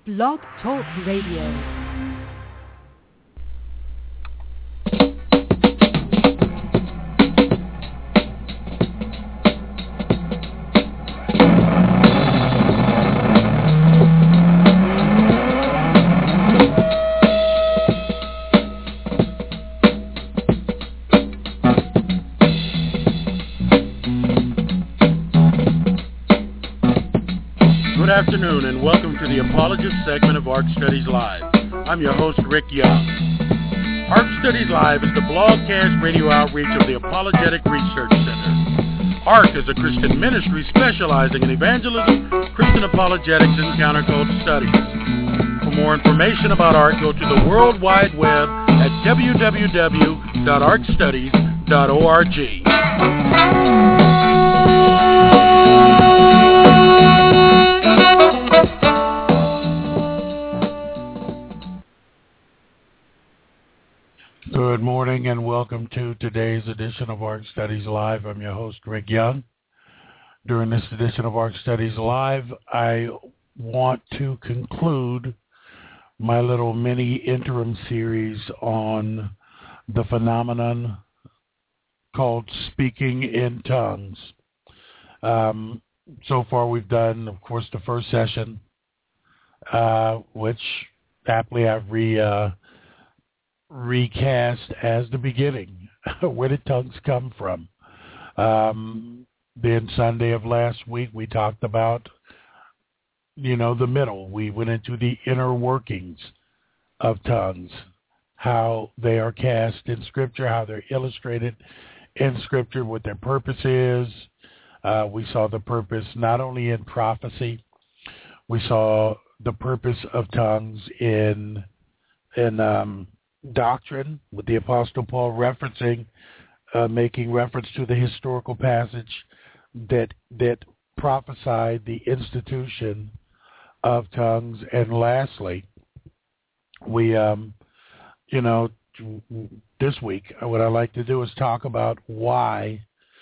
Blog Talk Radio. Good afternoon and welcome to the Apologist segment of ARC Studies Live. I'm your host, Rick Young. ARC Studies Live is the blogcast radio outreach of the Apologetic Research Center. ARC is a Christian ministry specializing in evangelism, Christian apologetics, and counterculture studies. For more information about ARC, go to the World Wide Web at www.arcstudies.org. Good morning and welcome to today's edition of ARC Studies Live. I'm your host, Rick Young. During this edition of ARC Studies Live, I want to conclude my little mini interim series on the phenomenon called speaking in tongues. So far we've done, of course, the first session, which aptly I've recast as the beginning. Where did tongues come from? Then Sunday of last week we talked about, the middle. We went into the inner workings of tongues, how they are cast in Scripture, how they're illustrated in Scripture, what their purpose is. We saw the purpose not only in prophecy, we saw the purpose of tongues in doctrine, with the Apostle Paul making reference to the historical passage that prophesied the institution of tongues. And lastly, we, this week, what I like to do is talk about why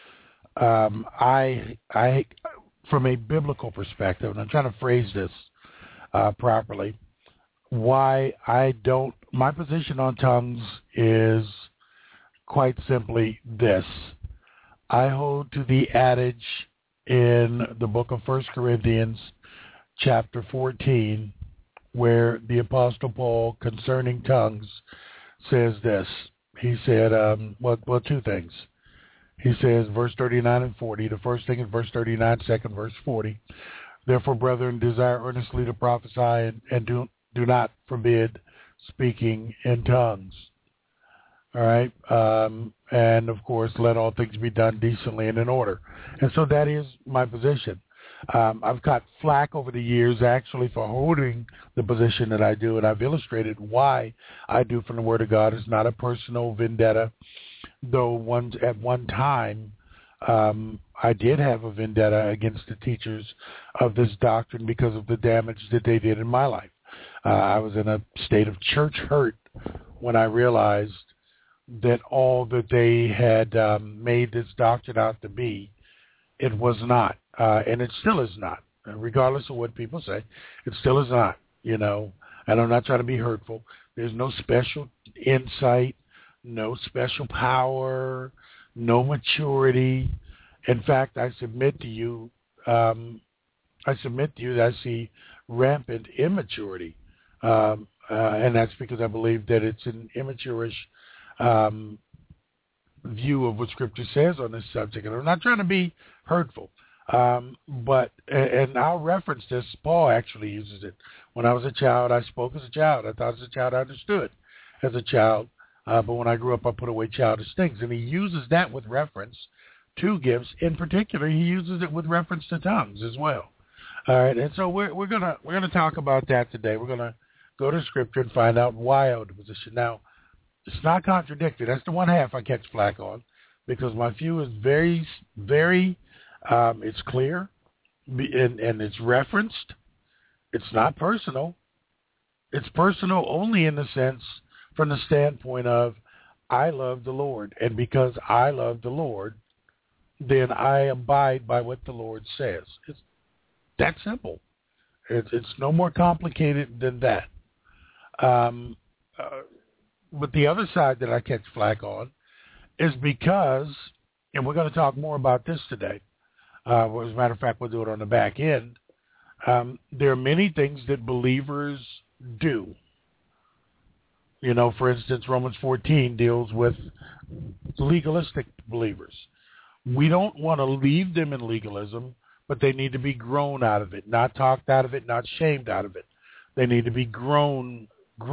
I, from a biblical perspective, and I'm trying to phrase this properly, why my position on tongues is quite simply this. I hold to the adage in the book of 1 Corinthians, chapter 14, where the Apostle Paul, concerning tongues, says this. He said, two things. He says, verse 39 and 40, the first thing in verse 39, second verse 40, therefore, brethren, desire earnestly to prophesy and do not forbid speaking in tongues. All right? And, of course, let all things be done decently and in order. And so that is my position. I've got flack over the years, actually, for holding the position that I do, and I've illustrated why I do from the Word of God. It's not a personal vendetta, though at one time I did have a vendetta against the teachers of this doctrine because of the damage that they did in my life. I was in a state of church hurt when I realized that all that they had made this doctrine out to be, it was not. And it still is not. Regardless of what people say, it still is not, And I'm not trying to be hurtful. There's no special insight, no special power, no maturity. In fact, I submit to you that I see rampant immaturity. And that's because I believe that it's an immaturish view of what Scripture says on this subject. And I'm not trying to be hurtful, but I'll reference this. Paul actually uses it. When I was a child, I spoke as a child. I thought as a child I understood as a child. But when I grew up, I put away childish things. And he uses that with reference to gifts. In particular, he uses it with reference to tongues as well. All right, and so we're gonna talk about that today. We're gonna go to Scripture and find out why I hold the position. Now, it's not contradictory. That's the one half I catch flack on, because my view is very, very, it's clear, and it's referenced. It's not personal. It's personal only in the sense, from the standpoint of, I love the Lord, and because I love the Lord, then I abide by what the Lord says. It's that simple. It's no more complicated than that. But the other side that I catch flack on is because, and we're going to talk more about this today. As a matter of fact, we'll do it on the back end. There are many things that believers do. You know, for instance, Romans 14 deals with legalistic believers. We don't want to leave them in legalism, but they need to be grown out of it, not talked out of it, not shamed out of it. They need to be grown,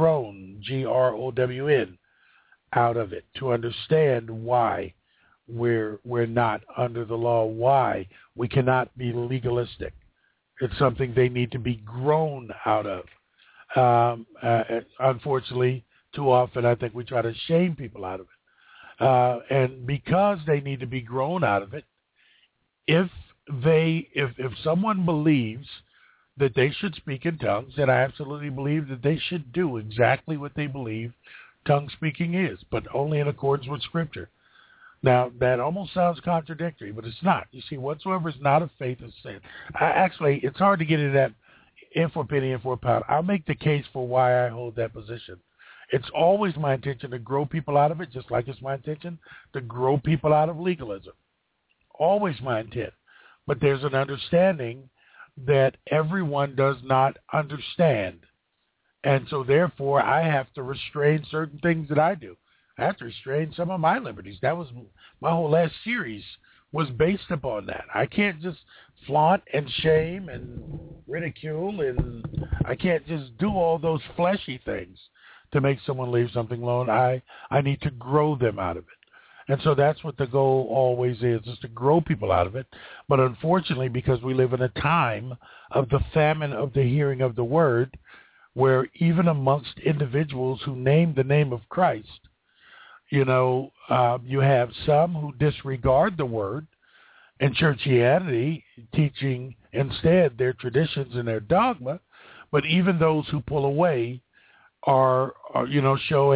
Grown, out of it, to understand why we're not under the law, why we cannot be legalistic. It's something they need to be grown out of. Unfortunately, too often I think we try to shame people out of it. And because they need to be grown out of it, if someone believes that they should speak in tongues, then I absolutely believe that they should do exactly what they believe tongue speaking is, but only in accordance with Scripture. Now, that almost sounds contradictory, but it's not. You see, whatsoever is not of faith is sin. Actually, it's hard to get into that in for a penny, in for a pound. I'll make the case for why I hold that position. It's always my intention to grow people out of it, just like it's my intention to grow people out of legalism. Always my intent. But there's an understanding that everyone does not understand. And so, therefore, I have to restrain certain things that I do. I have to restrain some of my liberties. That was my whole last series was based upon that. I can't just flaunt and shame and ridicule, and I can't just do all those fleshy things to make someone leave something alone. I need to grow them out of it. And so that's what the goal always is to grow people out of it. But unfortunately, because we live in a time of the famine of the hearing of the word, where even amongst individuals who name the name of Christ, you have some who disregard the word and churchianity, teaching instead their traditions and their dogma. But even those who pull away are show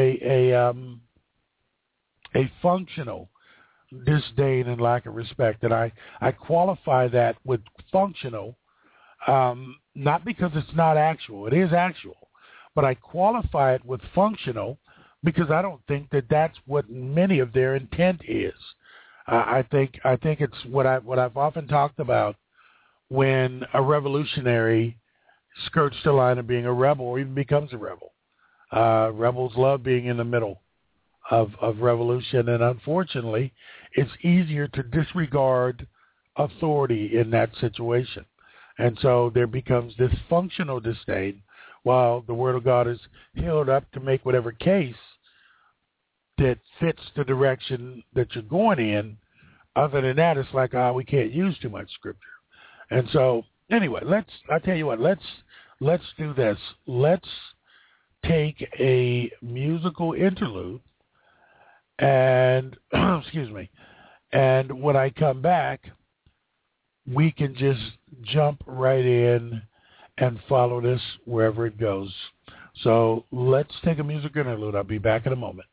a functional disdain and lack of respect. And I qualify that with functional, not because it's not actual. It is actual. But I qualify it with functional because I don't think that that's what many of their intent is. I think it's what I've often talked about when a revolutionary skirts the line of being a rebel or even becomes a rebel. Rebels love being in the middle of revolution, and unfortunately, it's easier to disregard authority in that situation. And so there becomes this functional disdain while the Word of God is held up to make whatever case that fits the direction that you're going in. Other than that, it's like, we can't use too much Scripture. And so, anyway, let's do this. Let's take a musical interlude and, excuse me, and when I come back, we can just jump right in and follow this wherever it goes. So let's take a musical interlude. I'll be back in a moment.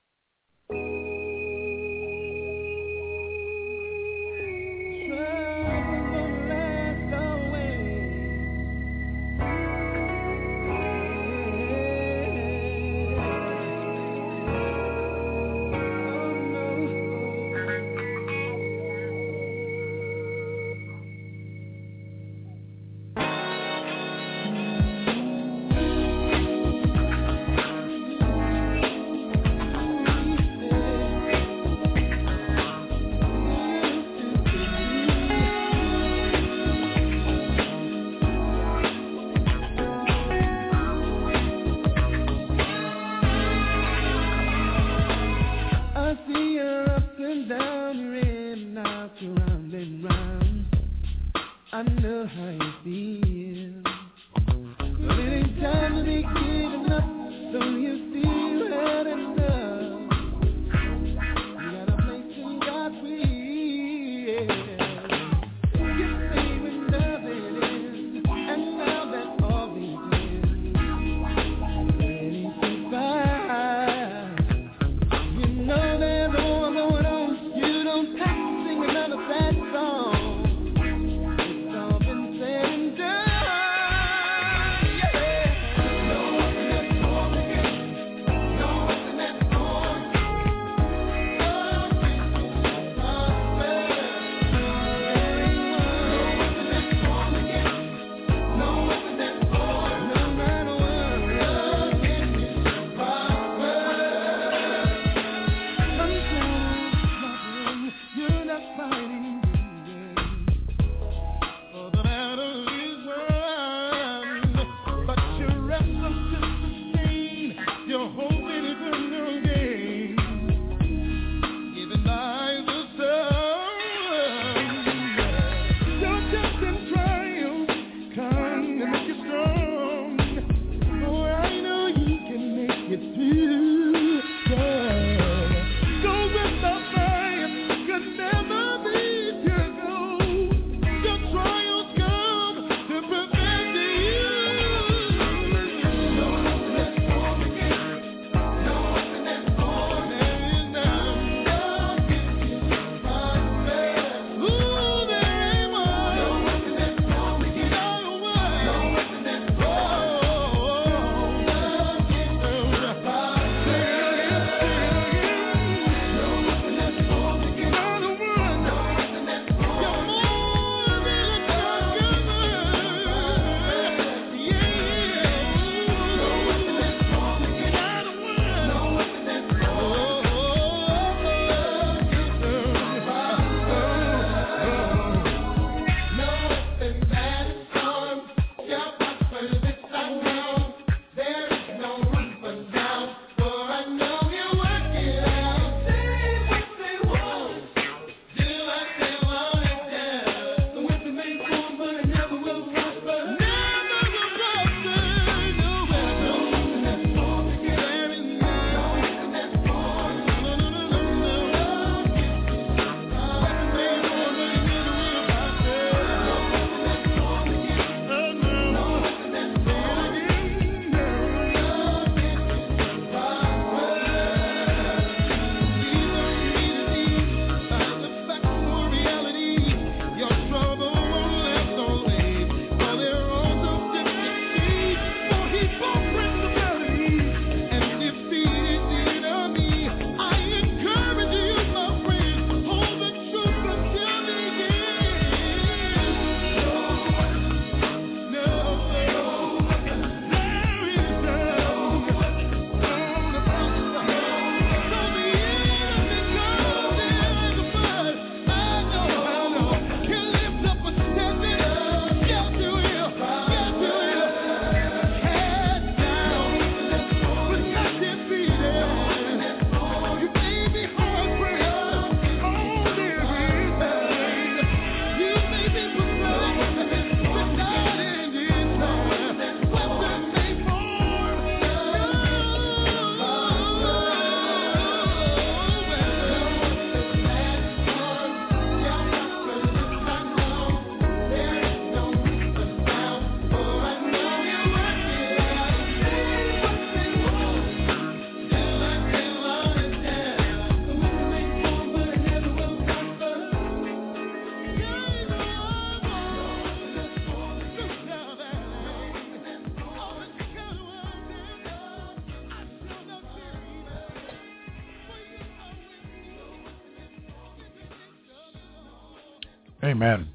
Amen.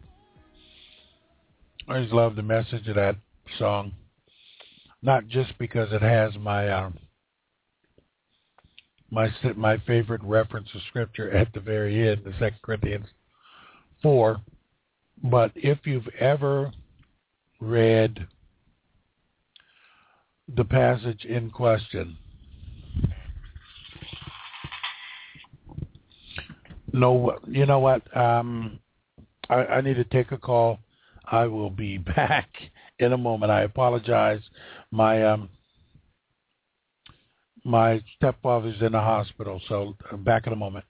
I just love the message of that song, not just because it has my my favorite reference of Scripture at the very end, the 2 Corinthians 4, but if you've ever read the passage in question, no, you know what? I need to take a call. I will be back in a moment. I apologize. My my stepfather's in the hospital, so I'm back in a moment.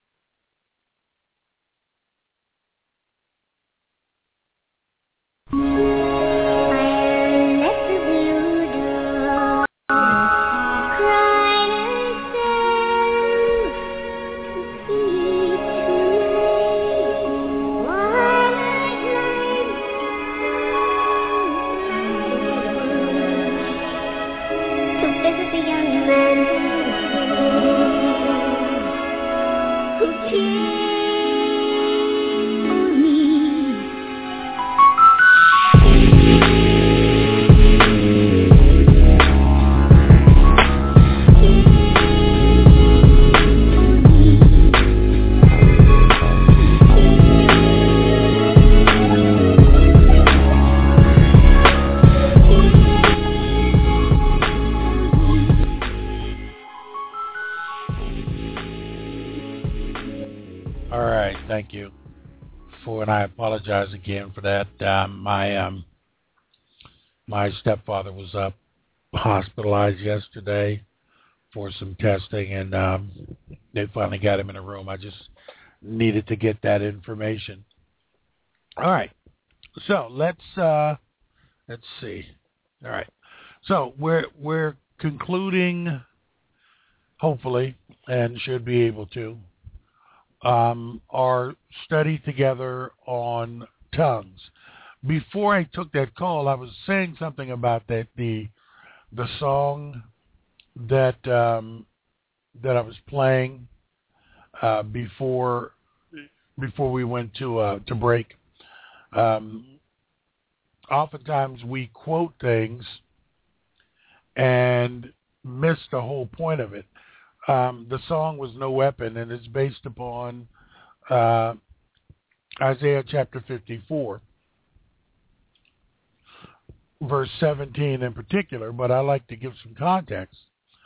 Thank you and I apologize again for that. My stepfather was hospitalized yesterday for some testing, and they finally got him in a room. I just needed to get that information. All right, so let's see. All right, so we're concluding, hopefully, and should be able to. Our study together on tongues. Before I took that call, I was saying something about that the song that I was playing before we went to break. Oftentimes we quote things and miss the whole point of it. The song was No Weapon, and it's based upon Isaiah chapter 54, verse 17 in particular, but I like to give some context.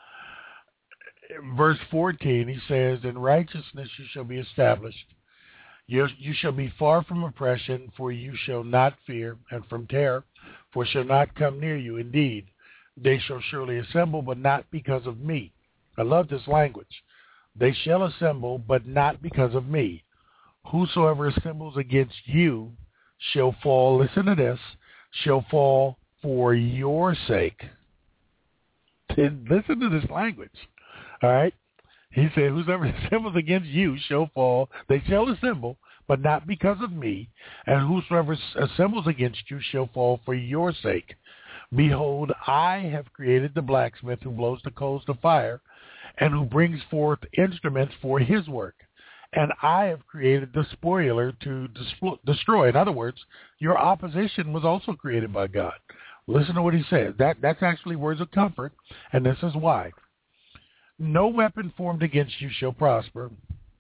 Verse 14, he says, "In righteousness you shall be established. You shall be far from oppression, for you shall not fear, and from terror, for it shall not come near you. Indeed, they shall surely assemble, but not because of me." I love this language. They shall assemble, but not because of me. Whosoever assembles against you shall fall, listen to this, shall fall for your sake. Listen to this language. All right? He said, whosoever assembles against you shall fall. They shall assemble, but not because of me. And whosoever assembles against you shall fall for your sake. Behold, I have created the blacksmith who blows the coals to fire, and who brings forth instruments for his work. And I have created the spoiler to destroy. In other words, your opposition was also created by God. Listen to what he says. That's actually words of comfort, and this is why. No weapon formed against you shall prosper,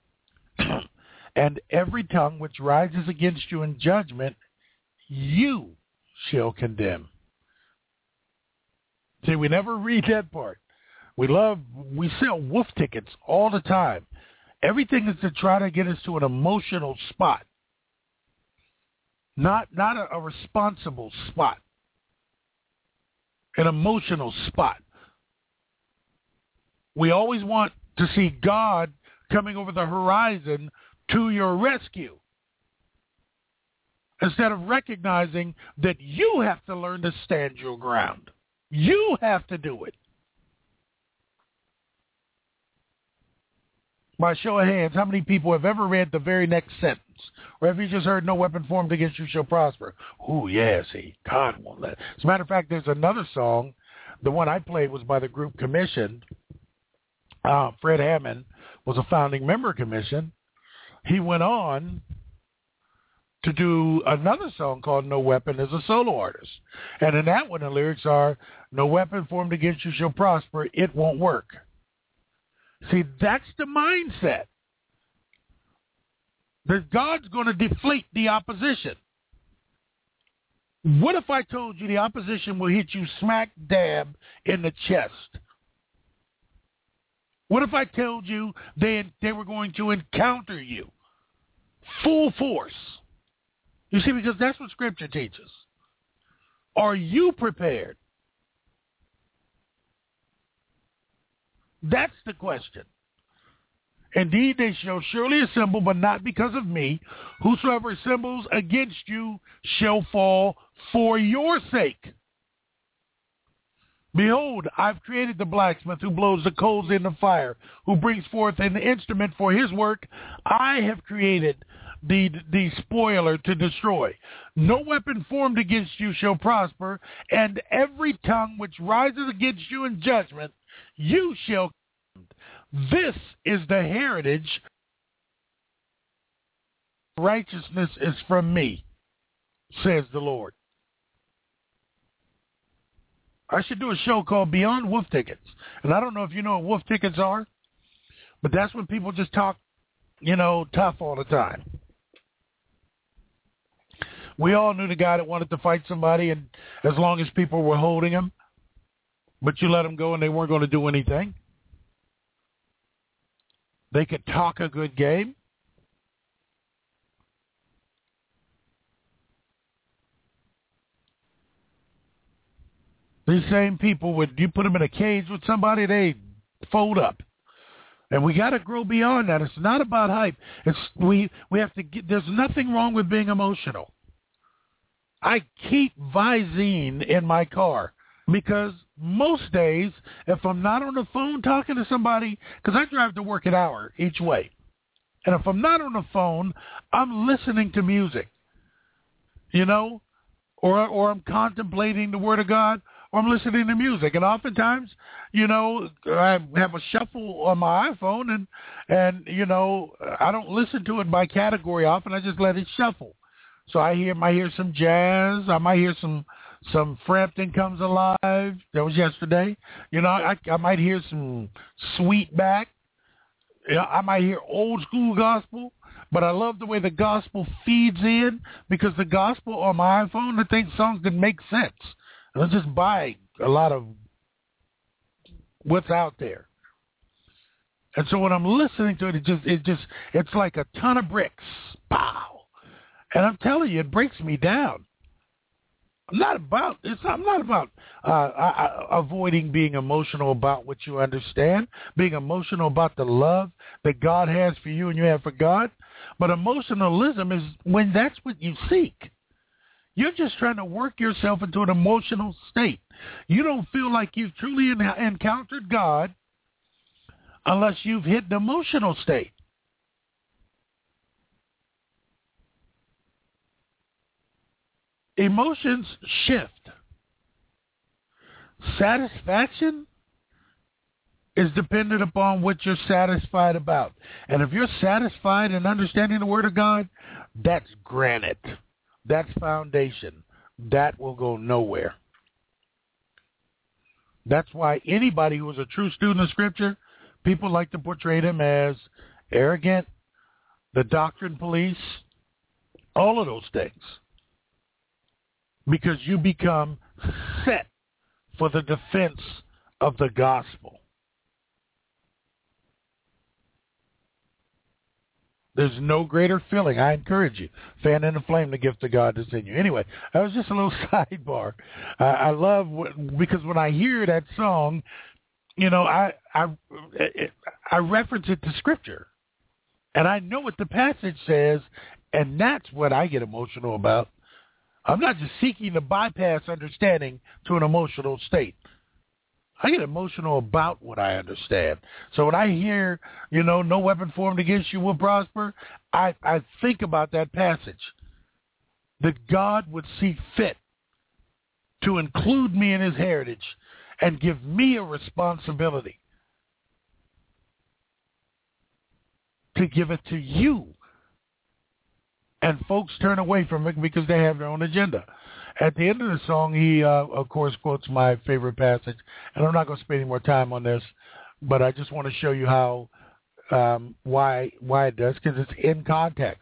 and every tongue which rises against you in judgment, you shall condemn. See, we never read that part. We sell wolf tickets all the time. Everything is to try to get us to an emotional spot, not a responsible spot, an emotional spot. We always want to see God coming over the horizon to your rescue, instead of recognizing that you have to learn to stand your ground. You have to do it. By show of hands, how many people have ever read the very next sentence? Or have you just heard, no weapon formed against you shall prosper? Ooh, yeah, see, God won't let it. As a matter of fact, there's another song. The one I played was by the group Commissioned. Fred Hammond was a founding member of Commission. He went on to do another song called No Weapon as a solo artist. And in that one, the lyrics are, no weapon formed against you shall prosper. It won't work. See, that's the mindset. That God's going to deflate the opposition. What if I told you the opposition will hit you smack dab in the chest? What if I told you they were going to encounter you full force? You see, because that's what Scripture teaches. Are you prepared? That's the question. Indeed, they shall surely assemble, but not because of me. Whosoever assembles against you shall fall for your sake. Behold, I've created the blacksmith who blows the coals in the fire, who brings forth an instrument for his work. I have created the spoiler to destroy. No weapon formed against you shall prosper, and every tongue which rises against you in judgment, you shall condemn. This is the heritage. Righteousness is from me, says the Lord. I should do a show called Beyond Wolf Tickets. And I don't know if you know what wolf tickets are, but that's when people just talk, tough all the time. We all knew the guy that wanted to fight somebody, and as long as people were holding him, but you let them go and they weren't going to do anything. They could talk a good game. These same people, you put them in a cage with somebody, they fold up. And we got to grow beyond that. It's not about hype. We have to there's nothing wrong with being emotional. I keep Visine in my car because most days, if I'm not on the phone talking to somebody, because I drive to work an hour each way, and if I'm not on the phone, I'm listening to music, or I'm contemplating the Word of God, or I'm listening to music. And oftentimes, I have a shuffle on my iPhone, and I don't listen to it by category often. I just let it shuffle. So I might hear some jazz. I might hear some Frampton Comes Alive. That was yesterday. I might hear some Sweetback. I might hear old school gospel. But I love the way the gospel feeds in, because the gospel on my iPhone, I think songs that make sense. And I just buy a lot of what's out there. And so when I'm listening to it, it's like a ton of bricks. Pow. And I'm telling you, it breaks me down. I'm not about avoiding being emotional about what you understand, being emotional about the love that God has for you and you have for God. But emotionalism is when that's what you seek. You're just trying to work yourself into an emotional state. You don't feel like you've truly encountered God unless you've hit the emotional state. Emotions shift. Satisfaction is dependent upon what you're satisfied about. And if you're satisfied in understanding the Word of God, that's granite. That's foundation. That will go nowhere. That's why anybody who is a true student of Scripture, people like to portray them as arrogant, the doctrine police, all of those things. Because you become set for the defense of the gospel. There's no greater feeling. I encourage you. Fan in the flame the gift of God that's in you. Anyway, that was just a little sidebar. I love, because when I hear that song, I reference it to Scripture. And I know what the passage says, and that's what I get emotional about. I'm not just seeking to bypass understanding to an emotional state. I get emotional about what I understand. So when I hear, no weapon formed against you will prosper, I think about that passage. That God would see fit to include me in his heritage and give me a responsibility to give it to you And folks turn away from it because they have their own agenda. At the end of the song, he, of course, quotes my favorite passage. And I'm not going to spend any more time on this, but I just want to show you how, why it does, because it's in context.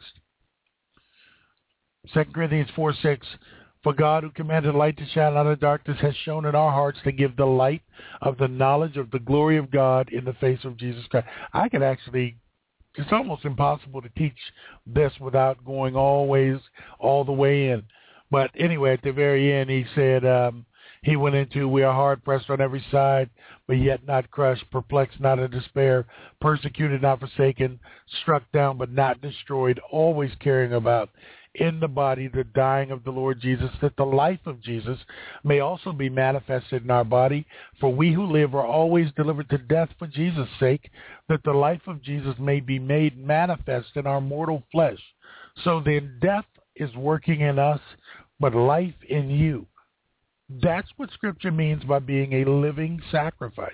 2 Corinthians 4:6, for God who commanded light to shine out of darkness has shown in our hearts to give the light of the knowledge of the glory of God in the face of Jesus Christ. I could actually, it's almost impossible to teach this without going always all the way in. But anyway, at the very end, he said, he went into, we are hard pressed on every side, but yet not crushed, perplexed, not in despair, persecuted, not forsaken, struck down, but not destroyed, always carrying about in the body the dying of the Lord Jesus, that the life of Jesus may also be manifested in our body. For we who live are always delivered to death for Jesus' sake, that the life of Jesus may be made manifest in our mortal flesh. So then death is working in us, but life in you. That's what Scripture means by being a living sacrifice.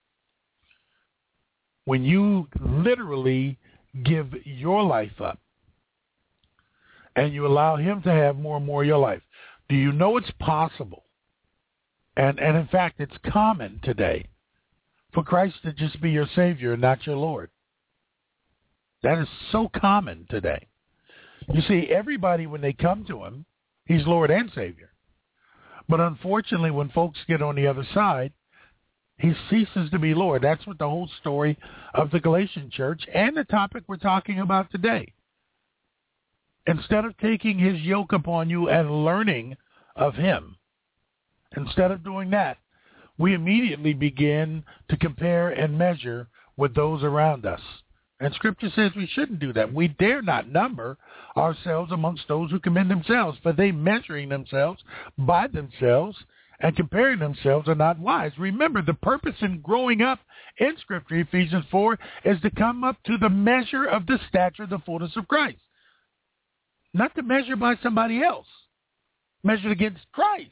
When you literally give your life up, and you allow him to have more and more of your life. Do you know it's possible? And in fact, it's common today for Christ to just be your Savior and not your Lord. That is so common today. You see, everybody, when they come to him, he's Lord and Savior. But unfortunately, when folks get on the other side, he ceases to be Lord. That's what the whole story of the Galatian church and the topic we're talking about today. Instead of taking his yoke upon you and learning of him, instead of doing that, we immediately begin to compare and measure with those around us. And Scripture says we shouldn't do that. We dare not number ourselves amongst those who commend themselves, for they measuring themselves by themselves and comparing themselves are not wise. Remember, the purpose in growing up in Scripture, Ephesians 4, is to come up to the measure of the stature of the fullness of Christ. Not to measure by somebody else. Measured against Christ.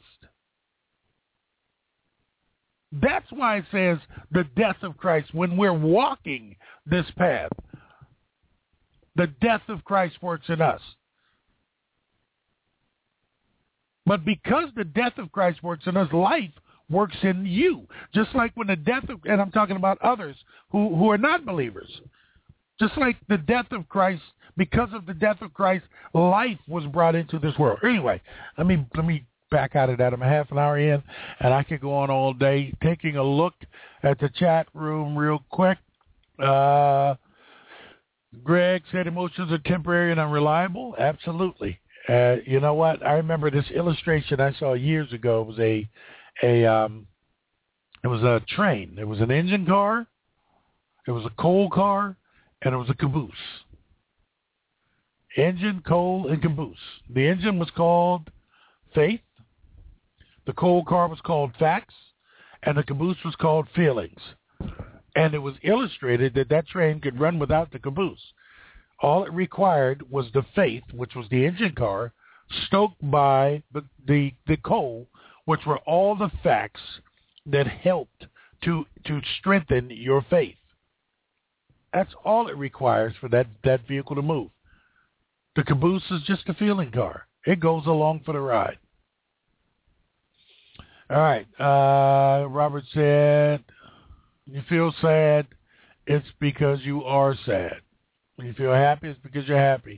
That's why it says the death of Christ. When we're walking this path, the death of Christ works in us. But because the death of Christ works in us, life works in you. Just like when the death of, and I'm talking about others who are not believers. Just like the death of Christ, because of the death of Christ, life was brought into this world. Anyway, let me back out of that. I'm a half an hour in, and I could go on all day. Taking a look at the chat room real quick. Greg said emotions are temporary and unreliable. Absolutely. You know what? I remember this illustration I saw years ago. It was a train. It was an engine car. It was a coal car. And it was a caboose. Engine, coal, and caboose. The engine was called faith. The coal car was called facts. And the caboose was called feelings. And it was illustrated that train could run without the caboose. All it required was the faith, which was the engine car, stoked by the coal, which were all the facts that helped to strengthen your faith. That's all it requires for that vehicle to move. The caboose is just a feeling car. It goes along for the ride. All right. Robert said, you feel sad, it's because you are sad. When you feel happy, it's because you're happy.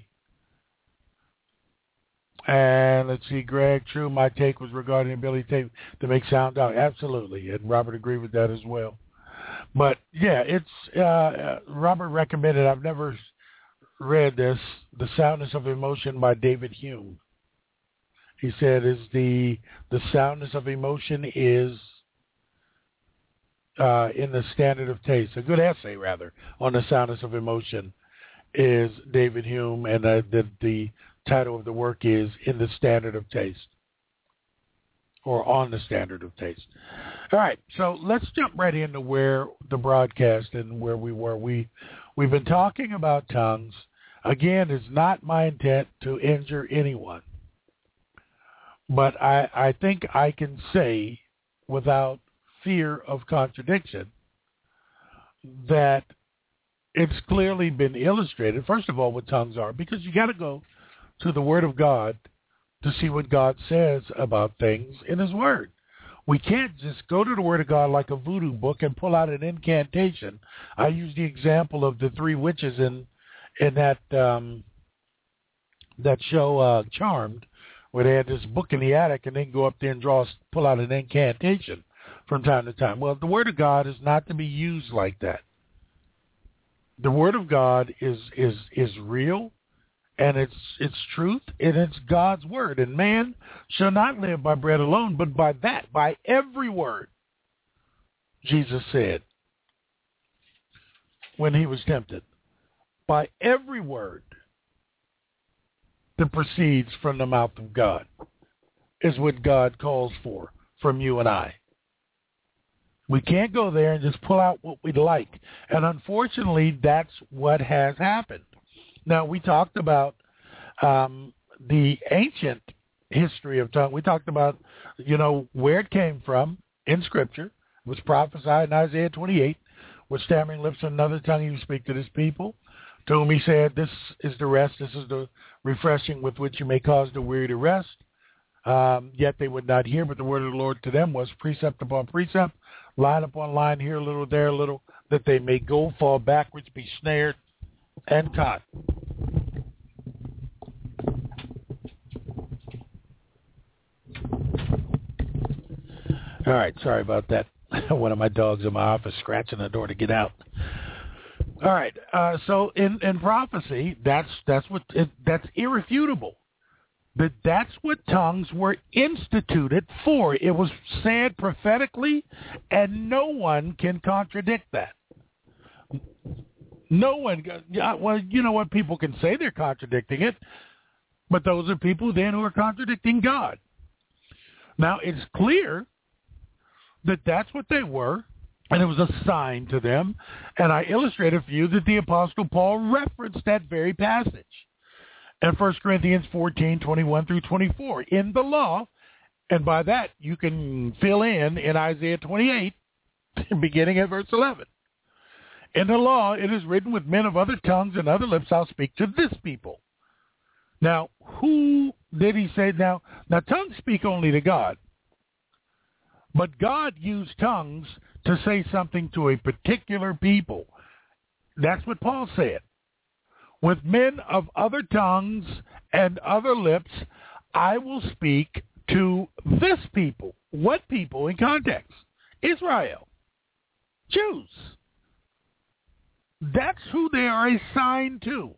And let's see, Greg, true, my take was regarding the ability to make sound dog. Absolutely. And Robert agreed with that as well. But, yeah, it's Robert recommended, I've never read this, The Soundness of Emotion by David Hume. He said the soundness of emotion is in the standard of taste. A good essay, rather, on the soundness of emotion is David Hume, and the title of the work is In the Standard of Taste, or On the Standard of Taste. All right, so let's jump right into where the broadcast and where we were. We've been talking about tongues. Again, it's not my intent to injure anyone, but I think I can say without fear of contradiction that it's clearly been illustrated, first of all, what tongues are, because you got to go to the Word of God to see what God says about things in His Word. We can't just go to the Word of God like a voodoo book and pull out an incantation. I use the example of the three witches in that show Charmed, where they had this book in the attic and then go up there and pull out an incantation from time to time. Well, the Word of God is not to be used like that. The Word of God is real, and it's truth, and it's God's Word. And man shall not live by bread alone, but by every word, Jesus said when he was tempted. By every word that proceeds from the mouth of God is what God calls for from you and I. We can't go there and just pull out what we'd like. And unfortunately, that's what has happened. Now, we talked about the ancient history of tongue. We talked about, where it came from in Scripture. It was prophesied in Isaiah 28, with stammering lips and another tongue he would speak to his people, to whom he said, this is the rest, this is the refreshing with which you may cause the weary to rest. Yet they would not hear, but the word of the Lord to them was precept upon precept, line upon line, here a little, there a little, that they may go, fall backwards, be snared, and caught. All right, sorry about that. One of my dogs in my office scratching the door to get out. All right, so in prophecy, that's irrefutable. But that's what tongues were instituted for. It was said prophetically, and no one can contradict that. No one. Well, you know what? People can say they're contradicting it, but those are people then who are contradicting God. Now, it's clear that that's what they were, and it was a sign to them. And I illustrated for you that the Apostle Paul referenced that very passage. And 1 Corinthians 14, 21 through 24, in the law, and by that you can fill in Isaiah 28, beginning at verse 11. In the law it is written, with men of other tongues and other lips I'll speak to this people. Now, who did he say? Now tongues speak only to God. But God used tongues to say something to a particular people. That's what Paul said. With men of other tongues and other lips, I will speak to this people. What people in context? Israel. Jews. That's who they are assigned to.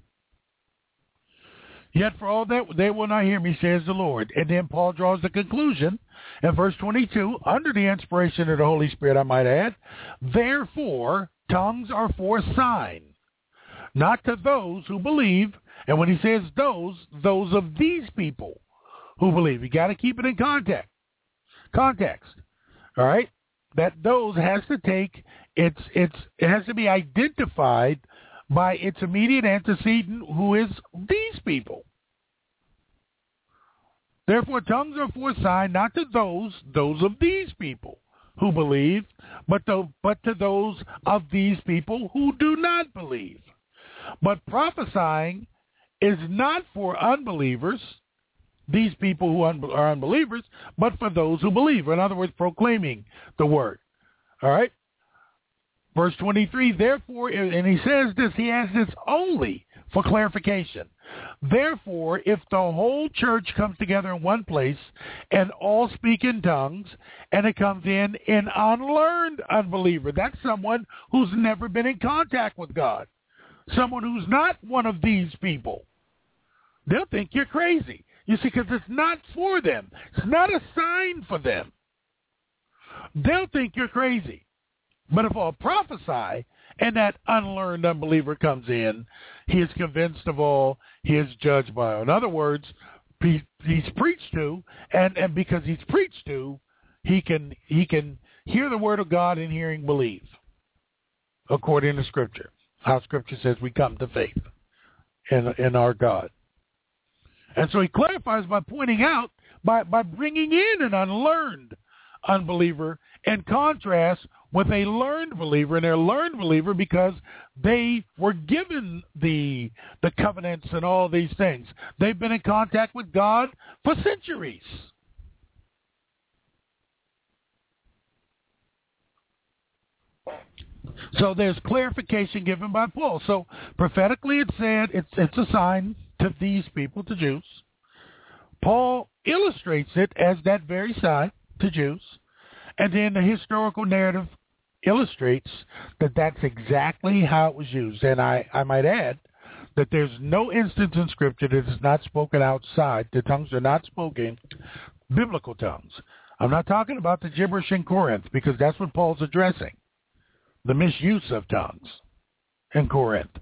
Yet for all that, they will not hear me, says the Lord. And then Paul draws the conclusion in verse 22, under the inspiration of the Holy Spirit, I might add, therefore, tongues are for a sign, not to those who believe. And when he says those of these people who believe. You got to keep it in context. All right? That those has to take, it has to be identified by its immediate antecedent, who is these people. Therefore, tongues are for a sign, not to those of these people who believe, but to those of these people who do not believe. But prophesying is not for unbelievers, these people who are unbelievers, but for those who believe. In other words, proclaiming the word. All right? Verse 23, therefore, and he says this, he has this only for clarification. Therefore, if the whole church comes together in one place and all speak in tongues, and it comes in an unlearned unbeliever, that's someone who's never been in contact with God, someone who's not one of these people, they'll think you're crazy. You see, because it's not for them. It's not a sign for them. They'll think you're crazy. But if I'll prophesy and that unlearned unbeliever comes in, he is convinced of all, he is judged by all. In other words, he's preached to, and because he's preached to, he can hear the word of God and hearing believe, according to Scripture. How Scripture says we come to faith in our God. And so he clarifies by pointing out, by bringing in an unlearned unbeliever in contrast with a learned believer, and they're a learned believer because they were given the covenants and all these things. They've been in contact with God for centuries. So there's clarification given by Paul. So prophetically it said it's a sign to these people, to Jews. Paul illustrates it as that very sign to Jews. And then the historical narrative illustrates that that's exactly how it was used. And I might add that there's no instance in Scripture that is not spoken outside. The tongues are not spoken biblical tongues. I'm not talking about the gibberish in Corinth, because that's what Paul's addressing, the misuse of tongues in Corinth.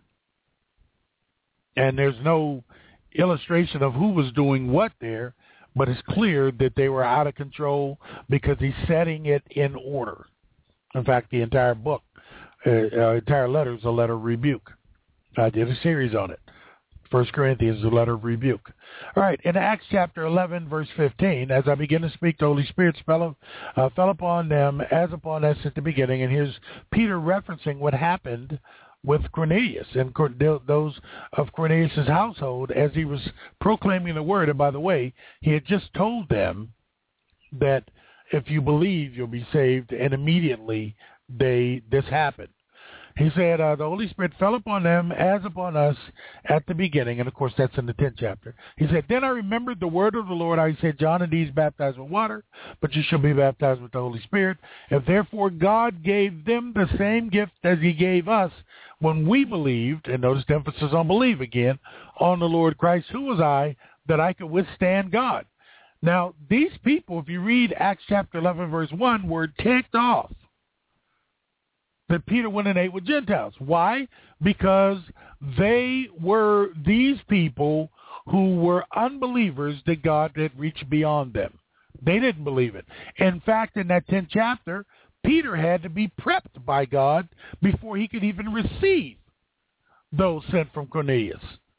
And there's no illustration of who was doing what there, but it's clear that they were out of control because he's setting it in order. In fact, the entire book, entire letter is a letter of rebuke. I did a series on it. 1 Corinthians is a letter of rebuke. All right, in Acts chapter 11, verse 15, as I begin to speak, the Holy Spirit fell upon them as upon us at the beginning. And here's Peter referencing what happened with Cornelius and those of Cornelius' household as he was proclaiming the word. And by the way, he had just told them that if you believe, you'll be saved. And immediately this happened. He said, the Holy Spirit fell upon them as upon us at the beginning. And, of course, that's in the 10th chapter. He said, then I remembered the word of the Lord. I said, John indeed baptized with water, but you shall be baptized with the Holy Spirit. If therefore God gave them the same gift as he gave us when we believed, and notice the emphasis on believe again, on the Lord Christ, who was I that I could withstand God? Now, these people, if you read Acts chapter 11, verse 1, were ticked off that Peter went and ate with Gentiles. Why? Because they were these people who were unbelievers that God had reached beyond them. They didn't believe it. In fact, in that 10th chapter, Peter had to be prepped by God before he could even receive those sent from Cornelius.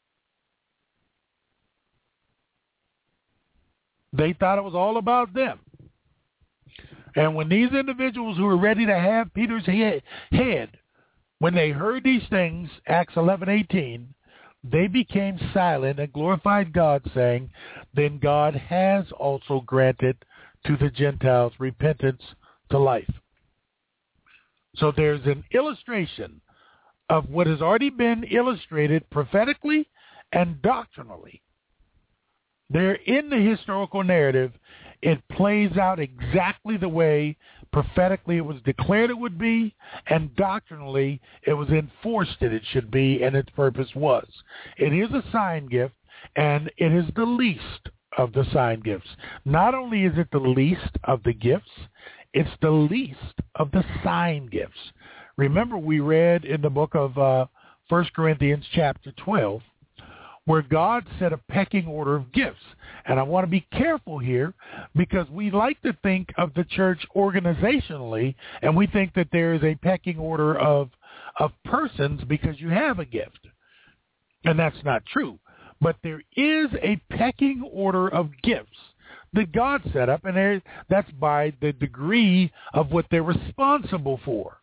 They thought it was all about them. And when these individuals who were ready to have Peter's head, when they heard these things, Acts 11:18, they became silent and glorified God, saying, then God has also granted to the Gentiles repentance to life. So there's an illustration of what has already been illustrated prophetically and doctrinally. There in the historical narrative, it plays out exactly the way prophetically it was declared it would be, and doctrinally it was enforced that it should be, and its purpose was. It is a sign gift, and it is the least of the sign gifts. Not only is it the least of the gifts, it's the least of the sign gifts. Remember, we read in the book of 1 Corinthians chapter 12, where God set a pecking order of gifts. And I want to be careful here because we like to think of the church organizationally, and we think that there is a pecking order of persons because you have a gift. And that's not true. But there is a pecking order of gifts that God set up, and that's by the degree of what they're responsible for.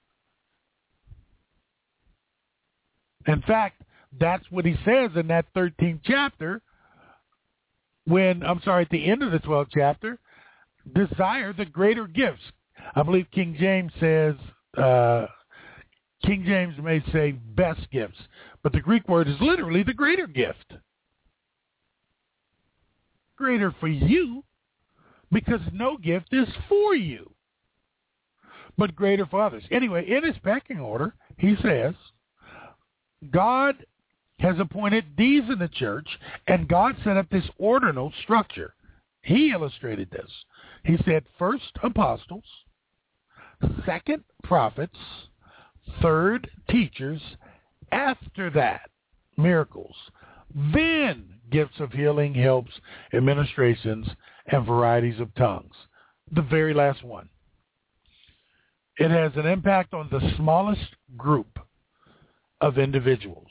In fact, that's what he says in that 13th chapter at the end of the 12th chapter, desire the greater gifts. I believe King James says, King James may say best gifts, but the Greek word is literally the greater gift. Greater for you, because no gift is for you, but greater for others. Anyway, in his pecking order, he says, God has appointed these in the church, and God set up this ordinal structure. He illustrated this. He said, first, apostles, second, prophets, third, teachers, after that, miracles, then gifts of healing, helps, administrations, and varieties of tongues. The very last one. It has an impact on the smallest group of individuals.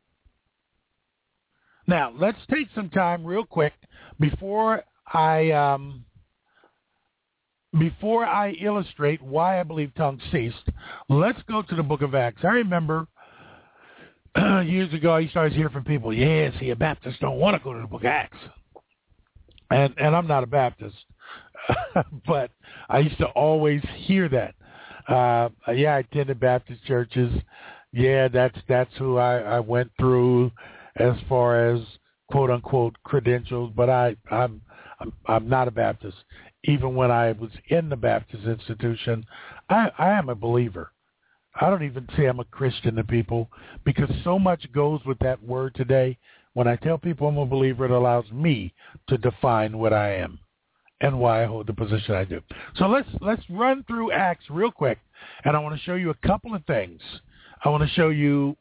Now, let's take some time real quick before I before I illustrate why I believe tongues ceased, let's go to the book of Acts. I remember years ago I used to always hear from people, a Baptists don't want to go to the book of Acts. And I'm not a Baptist, but I used to always hear that. I attended Baptist churches. Yeah, that's who I went through as far as quote unquote credentials. But I'm not a Baptist. Even when I was in the Baptist institution, I am a believer. I don't even say I'm a Christian to people because so much goes with that word today. When I tell people I'm a believer, it allows me to define what I am and why I hold the position I do. So let's run through Acts real quick, and I want to show you a couple of things. I want to show you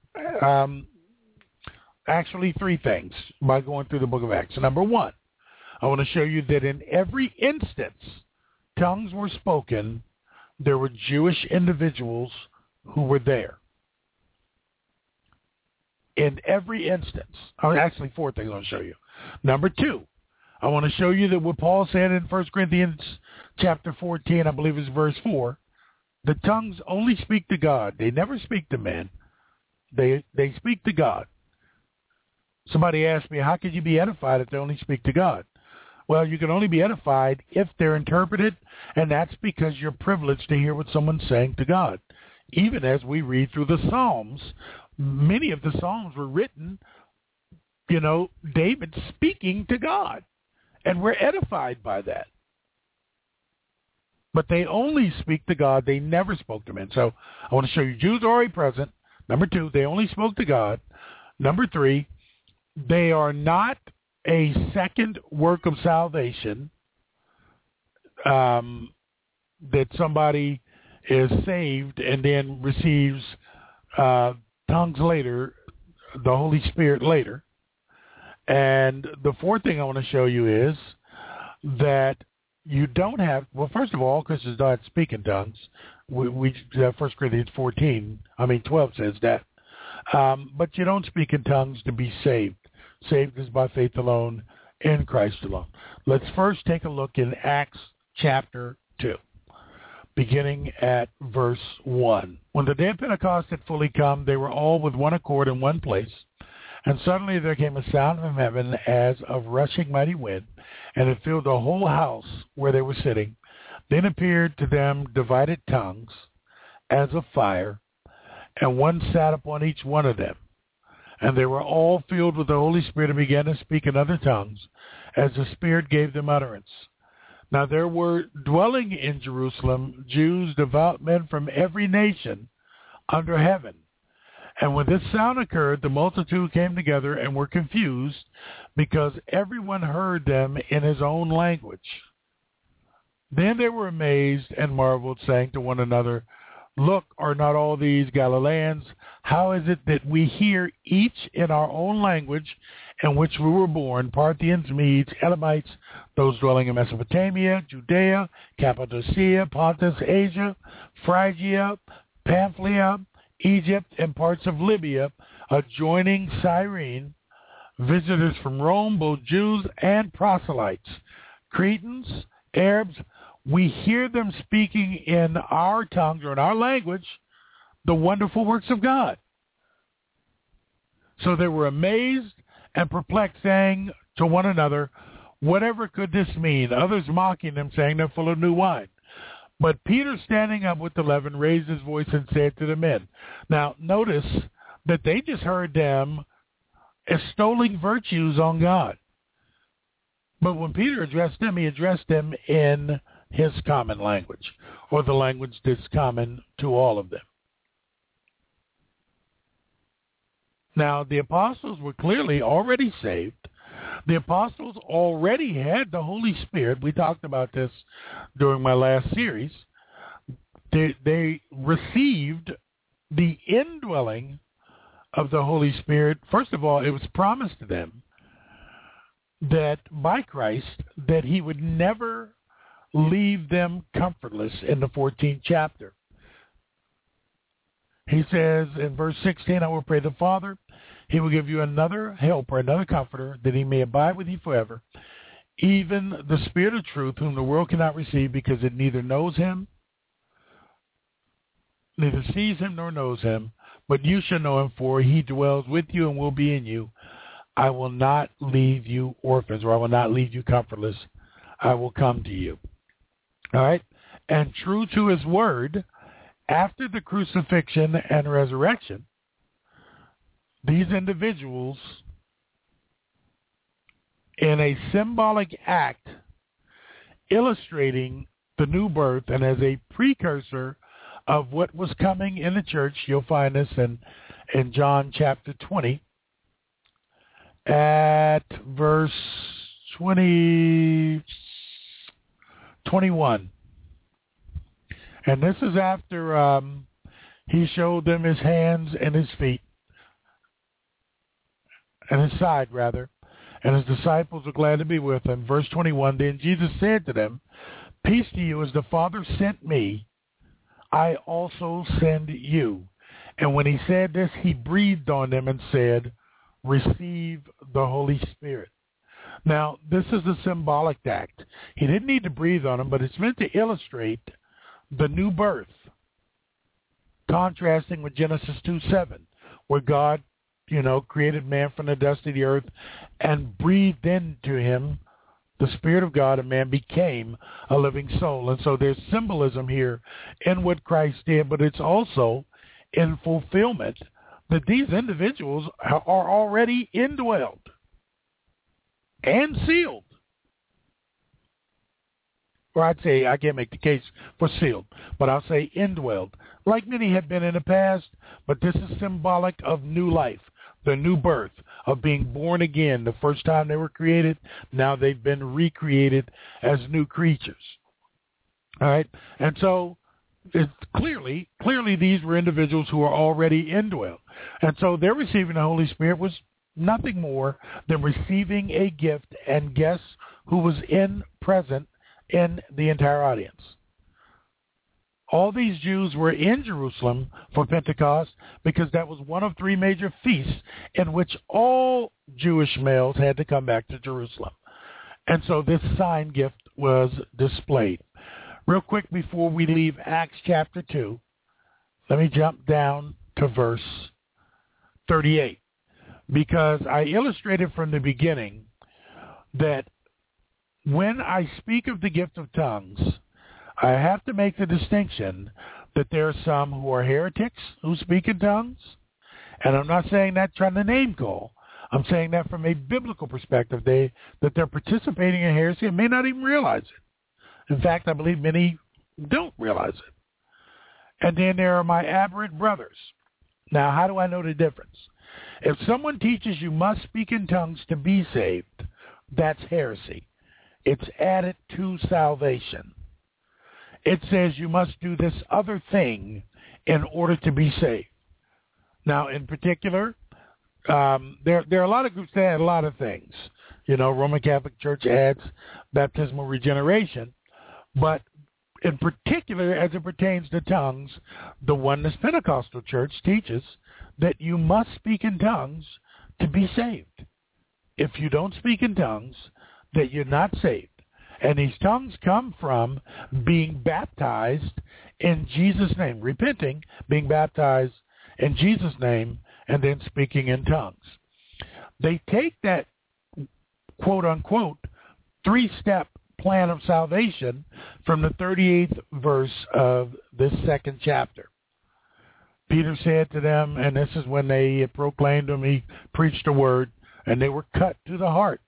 actually three things by going through the book of Acts. Number one, I want to show you that in every instance tongues were spoken, there were Jewish individuals who were there. In every instance. Actually, four things I want to show you. Number two, I want to show you that what Paul said in 1 Corinthians chapter 14, I believe it's verse 4, the tongues only speak to God. They never speak to men. They speak to God. Somebody asked me, how could you be edified if they only speak to God? Well, you can only be edified if they're interpreted, and that's because you're privileged to hear what someone's saying to God. Even as we read through the Psalms, many of the Psalms were written, David speaking to God, and we're edified by that. But they only speak to God. They never spoke to men. So I want to show you Jews are already present. Number two, they only spoke to God. Number three, they are not a second work of salvation that somebody is saved and then receives tongues later, the Holy Spirit later. And the fourth thing I want to show you is that you don't have, well, first of all, Christians don't speak in tongues. We 1 Corinthians 12 says that. But you don't speak in tongues to be saved. Saved is by faith alone, in Christ alone. Let's first take a look in Acts chapter 2, beginning at verse 1. When the day of Pentecost had fully come, they were all with one accord in one place. And suddenly there came a sound from heaven as of rushing mighty wind, and it filled the whole house where they were sitting. Then appeared to them divided tongues as of fire, and one sat upon each one of them. And they were all filled with the Holy Spirit and began to speak in other tongues as the Spirit gave them utterance. Now there were dwelling in Jerusalem Jews, devout men from every nation under heaven. And when this sound occurred, the multitude came together and were confused because everyone heard them in his own language. Then they were amazed and marveled, saying to one another, Look, are not all these Galileans? How is it that we hear each in our own language in which we were born, Parthians, Medes, Elamites, those dwelling in Mesopotamia, Judea, Cappadocia, Pontus, Asia, Phrygia, Pamphylia, Egypt, and parts of Libya, adjoining Cyrene, visitors from Rome, both Jews and proselytes, Cretans, Arabs, we hear them speaking in our tongues or in our language the wonderful works of God. So they were amazed and perplexed, saying to one another, Whatever could this mean? Others mocking them, saying they're full of new wine. But Peter, standing up with the 11, raised his voice and said to the men. Now, notice that they just heard them extolling virtues on God. But when Peter addressed them, he addressed them in his common language, or the language that's common to all of them. Now, the apostles were clearly already saved. The apostles already had the Holy Spirit. We talked about this during my last series. They received the indwelling of the Holy Spirit. First of all, it was promised to them that by Christ, that he would never leave them comfortless in the 14th chapter. He says in verse 16, I will pray the Father, he will give you another helper, another comforter, that he may abide with you forever, even the Spirit of truth, whom the world cannot receive because it neither knows him, neither sees him nor knows him, but you shall know him, for he dwells with you and will be in you. I will not leave you orphans, or I will not leave you comfortless. I will come to you. All right? And true to his word, after the crucifixion and resurrection, these individuals, in a symbolic act illustrating the new birth and as a precursor of what was coming in the church, you'll find this in John chapter 20 at verse 21. And this is after he showed them his hands and his feet, and his side, rather. And his disciples were glad to be with him. Verse 21, then Jesus said to them, peace to you, as the Father sent me, I also send you. And when he said this, he breathed on them and said, receive the Holy Spirit. Now, this is a symbolic act. He didn't need to breathe on them, but it's meant to illustrate the new birth, contrasting with Genesis 2:7, where God, created man from the dust of the earth and breathed into him the Spirit of God, and man became a living soul. And so there's symbolism here in what Christ did, but it's also in fulfillment that these individuals are already indwelled and sealed. Or I'd say, I can't make the case for sealed, but I'll say indwelled, like many have been in the past, but this is symbolic of new life, the new birth, of being born again. The first time they were created, now they've been recreated as new creatures. All right? And so it's clearly these were individuals who are already indwelled. And so their receiving the Holy Spirit was nothing more than receiving a gift, and guess who was present in the entire audience? All these Jews were in Jerusalem for Pentecost because that was one of three major feasts in which all Jewish males had to come back to Jerusalem. And so this sign gift was displayed. Real quick before we leave Acts chapter 2, let me jump down to verse 38, because I illustrated from the beginning that when I speak of the gift of tongues, I have to make the distinction that there are some who are heretics who speak in tongues. And I'm not saying that trying to name call. I'm saying that from a biblical perspective, that they're participating in heresy and may not even realize it. In fact, I believe many don't realize it. And then there are my aberrant brothers. Now, how do I know the difference? If someone teaches you must speak in tongues to be saved, that's heresy. It's added to salvation. It says you must do this other thing in order to be saved. Now, in particular, there are a lot of groups that add a lot of things. Roman Catholic Church adds baptismal regeneration. But in particular, as it pertains to tongues, the Oneness Pentecostal Church teaches that you must speak in tongues to be saved. If you don't speak in tongues, that you're not saved. And these tongues come from being baptized in Jesus' name, repenting, being baptized in Jesus' name, and then speaking in tongues. They take that quote-unquote three-step plan of salvation from the 38th verse of this second chapter. Peter said to them, and this is when they proclaimed him, he preached a word, and they were cut to the heart.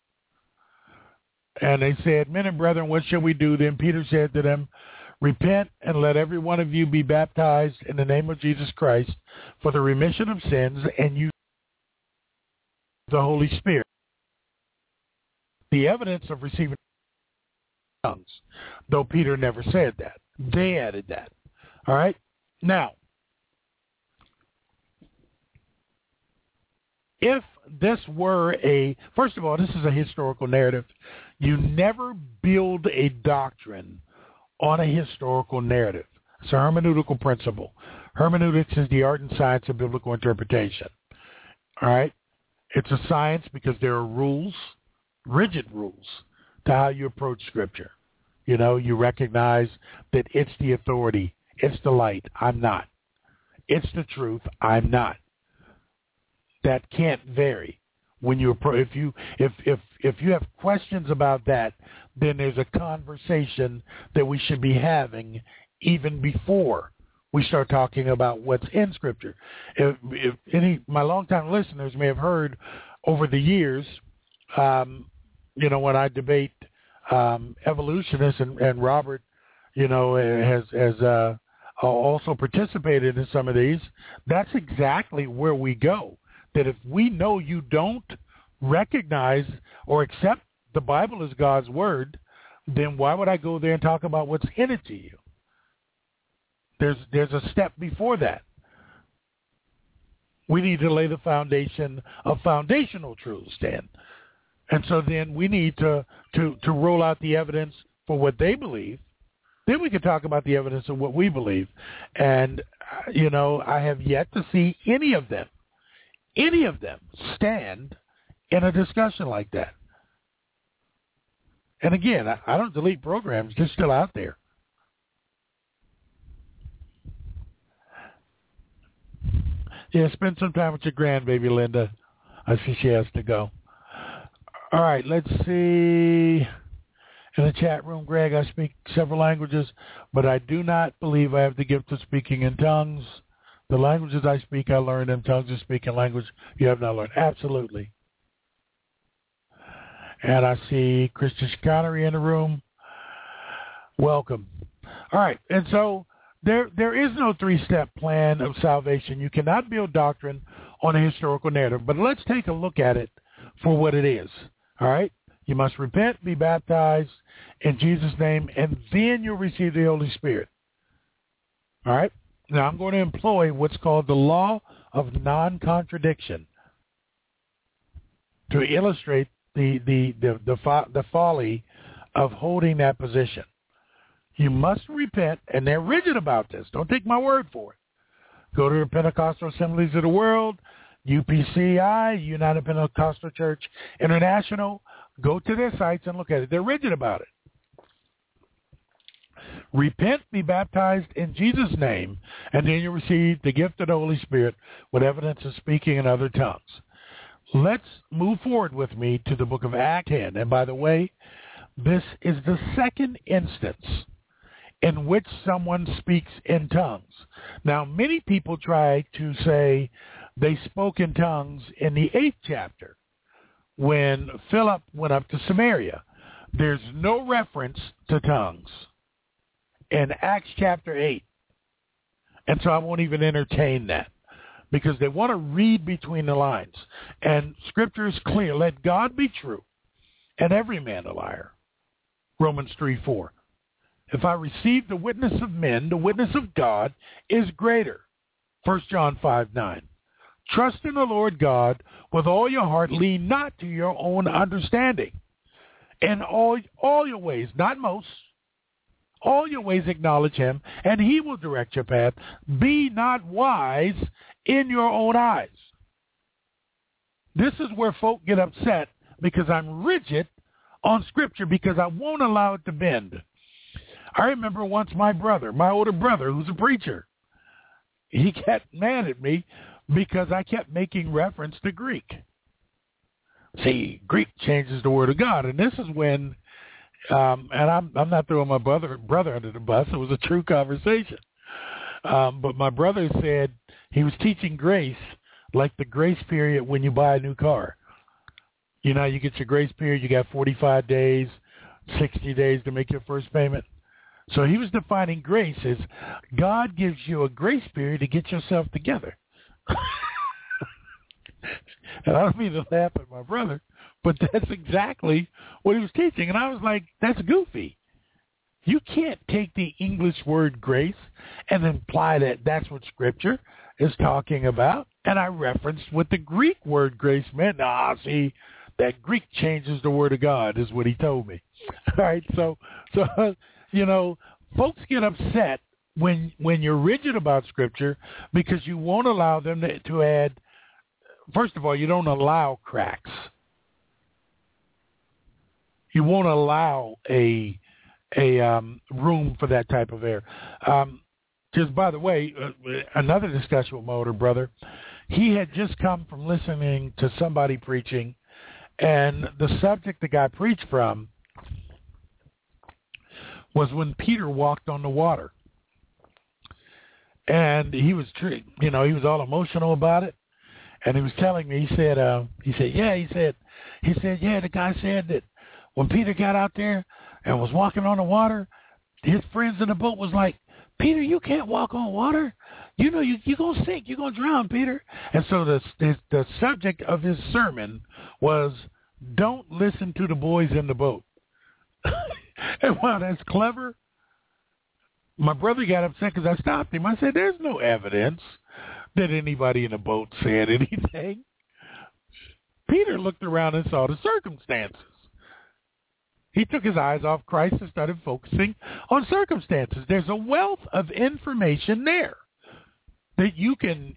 And they said, men and brethren, what shall we do? Then Peter said to them, repent and let every one of you be baptized in the name of Jesus Christ for the remission of sins, and you the Holy Spirit. The evidence of receiving tongues, though Peter never said that. They added that. All right? Now, if this were first of all, this is a historical narrative. You never build a doctrine on a historical narrative. It's a hermeneutical principle. Hermeneutics is the art and science of biblical interpretation. All right? It's a science because there are rules, rigid rules, to how you approach Scripture. You know, you recognize that it's the authority. It's the light. I'm not. It's the truth. I'm not. That can't vary. When you if you have questions about that, then there's a conversation that we should be having even before we start talking about what's in Scripture. If any my longtime listeners may have heard over the years, you know, when I debate evolutionists and Robert, you know, has also participated in some of these. That's exactly where we go. That if we know you don't recognize or accept the Bible as God's word, then why would I go there and talk about what's in it to you? There's a step before that. We need to lay the foundation of foundational truths, Dan. And so then we need to roll out the evidence for what they believe. Then we can talk about the evidence of what we believe. And, you know, I have yet to see any of them stand in a discussion like that. And again, I don't delete programs. They're still out there. Yeah, spend some time with your grandbaby, Linda. I see she has to go. All right, let's see. In the chat room, Greg, I speak several languages, but I do not believe I have the gift of speaking in tongues. The languages I speak, I learned in tongues of speaking language you have not learned. Absolutely. And I see Christian Chicanery in the room. Welcome. All right, and so there is no three-step plan of salvation. You cannot build doctrine on a historical narrative, but let's take a look at it for what it is. All right? You must repent, be baptized in Jesus' name, and then you'll receive the Holy Spirit. All right? Now, I'm going to employ what's called the law of non-contradiction to illustrate the folly of holding that position. You must repent, and they're rigid about this. Don't take my word for it. Go to the Pentecostal Assemblies of the World, UPCI, United Pentecostal Church International. Go to their sites and look at it. They're rigid about it. Repent, be baptized in Jesus' name, and then you'll receive the gift of the Holy Spirit with evidence of speaking in other tongues. Let's move forward with me to the book of Acts 10. And by the way, this is the second instance in which someone speaks in tongues. Now, many people try to say they spoke in tongues in the 8th chapter when Philip went up to Samaria. There's no reference to tongues in Acts chapter 8. And so I won't even entertain that because they want to read between the lines. And Scripture is clear. Let God be true and every man a liar. Romans 3:4. If I receive the witness of men, the witness of God is greater. 1 John 5:9. Trust in the Lord God with all your heart. Lean not to your own understanding. In all your ways, not most, all your ways acknowledge him, and he will direct your path. Be not wise in your own eyes. This is where folk get upset because I'm rigid on Scripture because I won't allow it to bend. I remember once my older brother, who's a preacher, he got mad at me because I kept making reference to Greek. See, Greek changes the Word of God, and this is when, and I'm not throwing my brother under the bus. It was a true conversation. But my brother said he was teaching grace like the grace period when you buy a new car. You know, you get your grace period, you got 45 days, 60 days to make your first payment. So he was defining grace as God gives you a grace period to get yourself together. And I don't mean to laugh at my brother, but that's exactly what he was teaching. And I was like, that's goofy. You can't take the English word grace and imply that that's what Scripture is talking about. And I referenced what the Greek word grace meant. See, that Greek changes the Word of God is what he told me. All right, so you know, folks get upset when you're rigid about Scripture because you won't allow them to add. First of all, you don't allow cracks. You won't allow a room for that type of air. Just by the way, another discussion with my older brother. He had just come from listening to somebody preaching, and the subject the guy preached from was when Peter walked on the water. And he was, he was all emotional about it. And he was telling me, the guy said that when Peter got out there and was walking on the water, his friends in the boat was like, Peter, you can't walk on water. You're going to sink. You're going to drown, Peter. And so the subject of his sermon was, don't listen to the boys in the boat. And while that's clever, my brother got upset because I stopped him. I said, there's no evidence that anybody in the boat said anything. Peter looked around and saw the circumstances. He took his eyes off Christ and started focusing on circumstances. There's a wealth of information there that you can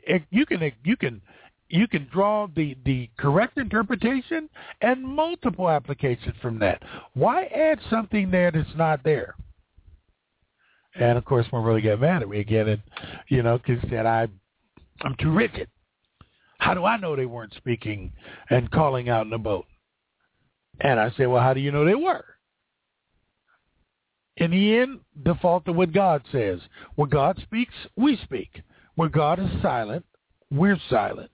draw the correct interpretation and multiple applications from that. Why add something there that's not there? And, of course, my brother got mad at me again, and, because he said, I'm too rigid. How do I know they weren't speaking and calling out in the boat? And I said, well, how do you know they were? In the end, default to what God says. Where God speaks, we speak. Where God is silent, we're silent.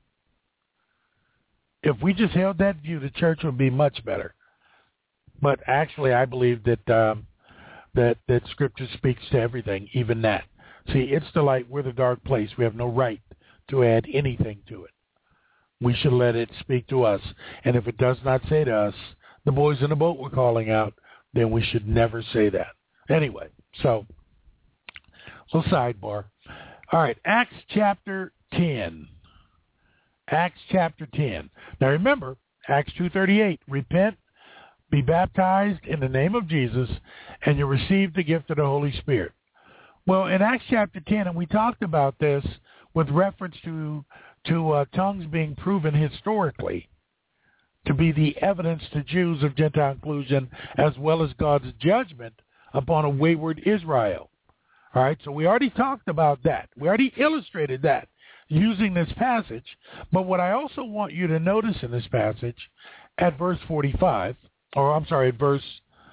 If we just held that view, the church would be much better. But actually, I believe that that Scripture speaks to everything, even that. See, it's the light, we're the dark place. We have no right to add anything to it. We should let it speak to us. And if it does not say to us, the boys in the boat were calling out, then we should never say that. Anyway, so, little sidebar. All right, Acts chapter 10. Acts chapter 10. Now remember, Acts 2:38, repent, be baptized in the name of Jesus, and you receive the gift of the Holy Spirit. Well, in Acts chapter 10, and we talked about this with reference to tongues being proven historically to be the evidence to Jews of Gentile inclusion as well as God's judgment upon a wayward Israel. All right, so we already talked about that. We already illustrated that using this passage. But what I also want you to notice in this passage at verse 45, at verse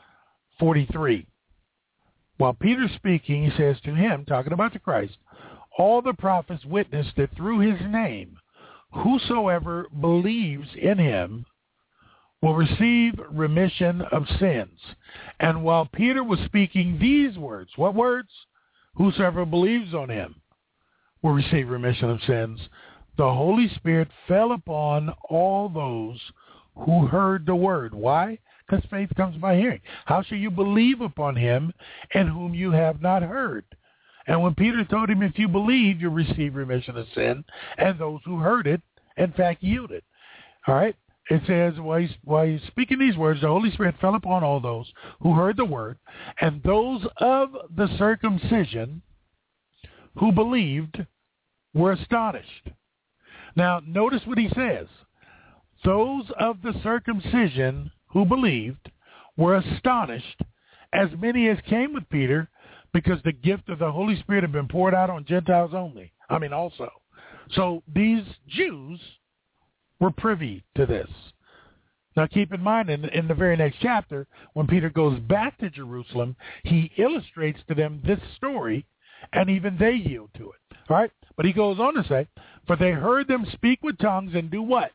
43. While Peter's speaking, he says to him, talking about the Christ, all the prophets witnessed that through his name, whosoever believes in him will receive remission of sins. And while Peter was speaking these words, what words? Whosoever believes on him will receive remission of sins. The Holy Spirit fell upon all those who heard the word. Why? Because faith comes by hearing. How shall you believe upon him in whom you have not heard? And when Peter told him, if you believe, you'll receive remission of sin, and those who heard it, in fact, yielded. All right? It says, while he's speaking these words, the Holy Spirit fell upon all those who heard the word, and those of the circumcision who believed were astonished. Now, notice what he says. Those of the circumcision who believed were astonished, as many as came with Peter, because the gift of the Holy Spirit had been poured out on Gentiles also. So these Jews were privy to this. Now keep in mind, in the very next chapter, when Peter goes back to Jerusalem, he illustrates to them this story, and even they yield to it. All right? But he goes on to say, for they heard them speak with tongues and do what?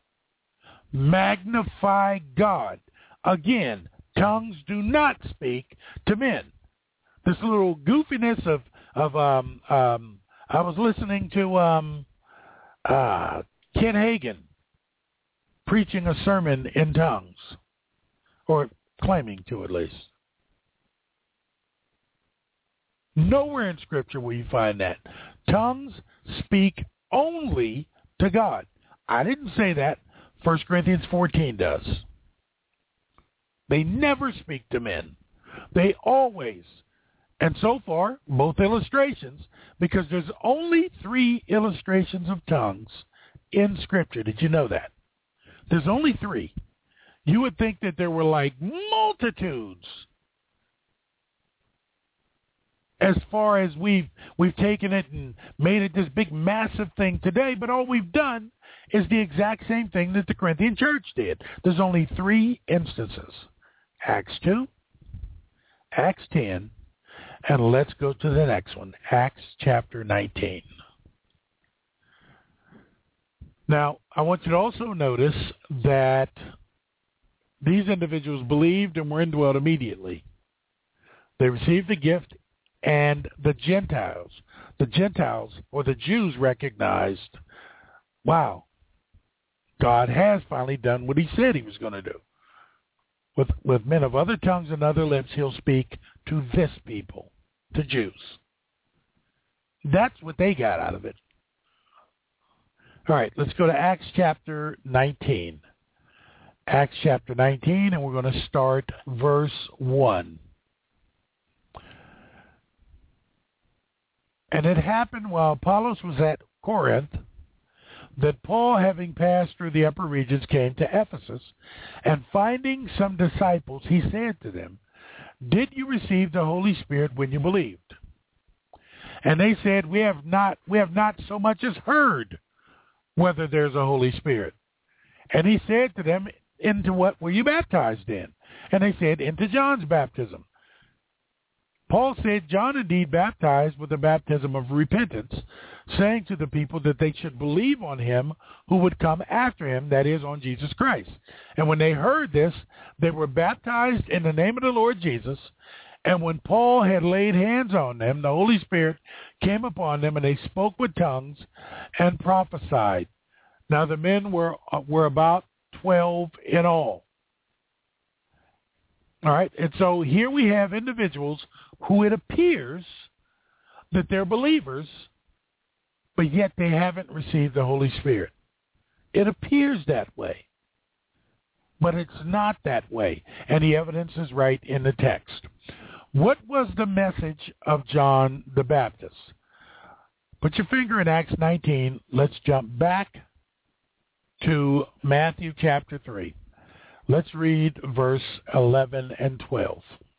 Magnify God. Again, tongues do not speak to men. This little goofiness of I was listening to Ken Hagin preaching a sermon in tongues, or claiming to at least. Nowhere in Scripture will you find that. Tongues speak only to God. I didn't say that. 1 Corinthians 14 does. They never speak to men. They always, and so far, both illustrations, because there's only 3 illustrations of tongues in Scripture. Did you know that? There's only 3. you would think that there were like multitudes. As far as we've taken it and made it this big massive thing today, but all we've done is the exact same thing that the Corinthian church did. There's only 3 instances. Acts 2, Acts 10, and let's go to the next one, Acts chapter 19. Now, I want you to also notice that these individuals believed and were indwelt immediately. They received the gift, and the Gentiles or the Jews recognized, wow, God has finally done what he said he was going to do. With men of other tongues and other lips, he'll speak to this people, to Jews. That's what they got out of it. All right, let's go to Acts chapter 19. Acts chapter 19, and we're going to start verse 1. And it happened while Apollos was at Corinth that Paul, having passed through the upper regions, came to Ephesus, and finding some disciples, he said to them, "Did you receive the Holy Spirit when you believed?" And they said, we have not so much as heard whether there's a Holy Spirit. And he said to them, into what were you baptized in? And they said, into John's baptism. Paul said, John indeed baptized with the baptism of repentance, saying to the people that they should believe on him who would come after him, that is, on Jesus Christ. And when they heard this, they were baptized in the name of the Lord Jesus. And when Paul had laid hands on them, the Holy Spirit came upon them, and they spoke with tongues and prophesied. Now the men were about 12 in all. All right, and so here we have individuals who it appears that they're believers, but yet they haven't received the Holy Spirit. It appears that way, but it's not that way, and the evidence is right in the text. What was the message of John the Baptist? Put your finger in Acts 19. Let's jump back to Matthew chapter 3. Let's read verse 11 and 12.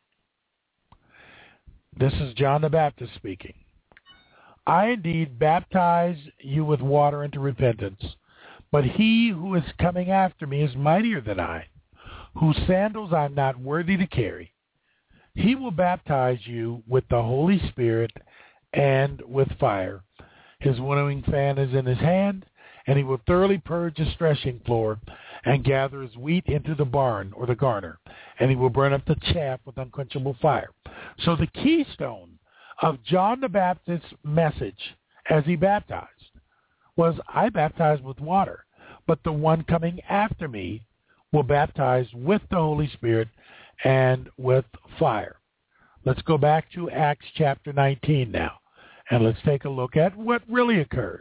This is John the Baptist speaking. I indeed baptize you with water into repentance, but he who is coming after me is mightier than I, whose sandals I'm not worthy to carry. He will baptize you with the Holy Spirit and with fire. His winnowing fan is in his hand, and he will thoroughly purge his threshing floor and gather his wheat into the barn or the garner, and he will burn up the chaff with unquenchable fire. So the keystone of John the Baptist's message as he baptized was, I baptize with water, but the one coming after me will baptize with the Holy Spirit and with fire. Let's go back to Acts chapter 19 now, and let's take a look at what really occurred.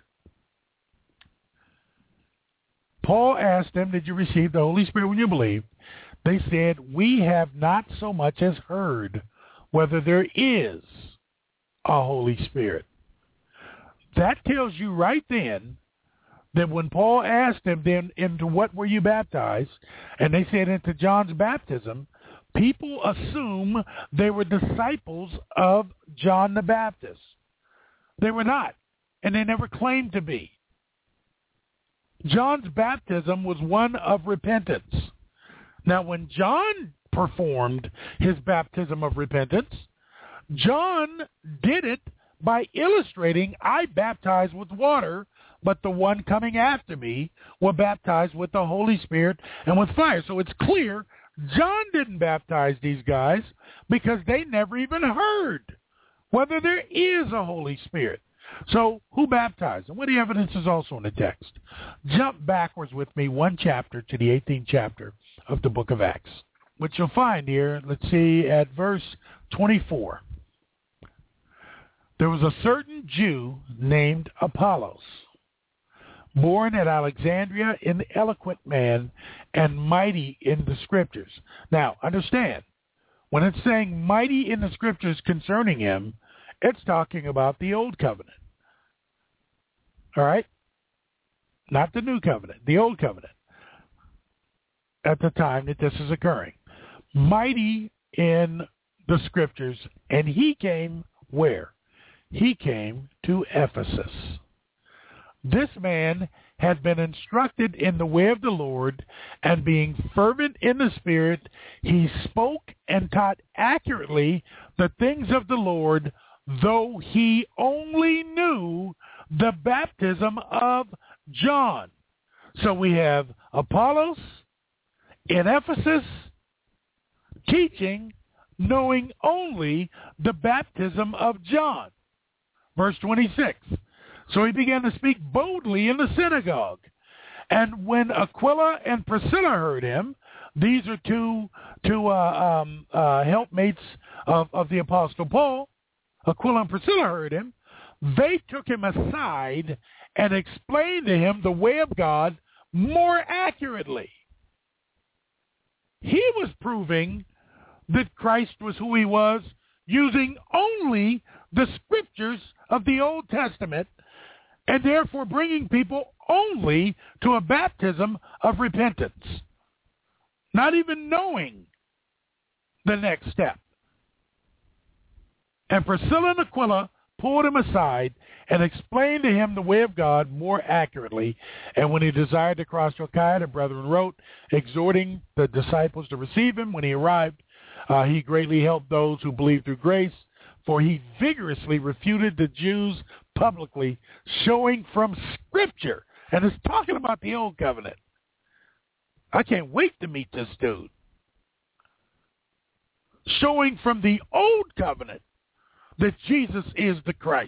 Paul asked them, did you receive the Holy Spirit when you believed? They said, we have not so much as heard whether there is a Holy Spirit. That tells you right then that when Paul asked them, then into what were you baptized? And they said into John's baptism, people assume they were disciples of John the Baptist. They were not, and they never claimed to be. John's baptism was one of repentance. Now, when John performed his baptism of repentance, John did it by illustrating, I baptize with water, but the one coming after me will baptize with the Holy Spirit and with fire. So it's clear John didn't baptize these guys because they never even heard whether there is a Holy Spirit. So who baptized them? Well, the evidence is also in the text. Jump backwards with me one chapter to the 18th chapter of the book of Acts, which you'll find here, let's see, at verse 24. There was a certain Jew named Apollos, born at Alexandria, an eloquent man and mighty in the Scriptures. Now, understand, when it's saying mighty in the Scriptures concerning him, it's talking about the Old Covenant. All right? Not the New Covenant, the Old Covenant. at the time that this is occurring, mighty in the scriptures, and he came where? He came to Ephesus. This man had been instructed in the way of the Lord, and being fervent in the Spirit, he spoke and taught accurately the things of the Lord, though he only knew the baptism of John. So we have Apollos in Ephesus teaching, knowing only the baptism of John. Verse 26. So he began to speak boldly in the synagogue. And when Aquila and Priscilla heard him, these are two helpmates of the Apostle Paul, Aquila and Priscilla heard him, they took him aside and explained to him the way of God more accurately. He was proving that Christ was who he was using only the scriptures of the Old Testament, and therefore bringing people only to a baptism of repentance, not even knowing the next step. And Priscilla and Aquila pulled him aside and explained to him the way of God more accurately. And when he desired to cross to Achaia, the brethren wrote, exhorting the disciples to receive him. When he arrived, he greatly helped those who believed through grace, for he vigorously refuted the Jews publicly, showing from Scripture. And it's talking about the Old Covenant. I can't wait to meet this dude. Showing from the Old Covenant that Jesus is the Christ.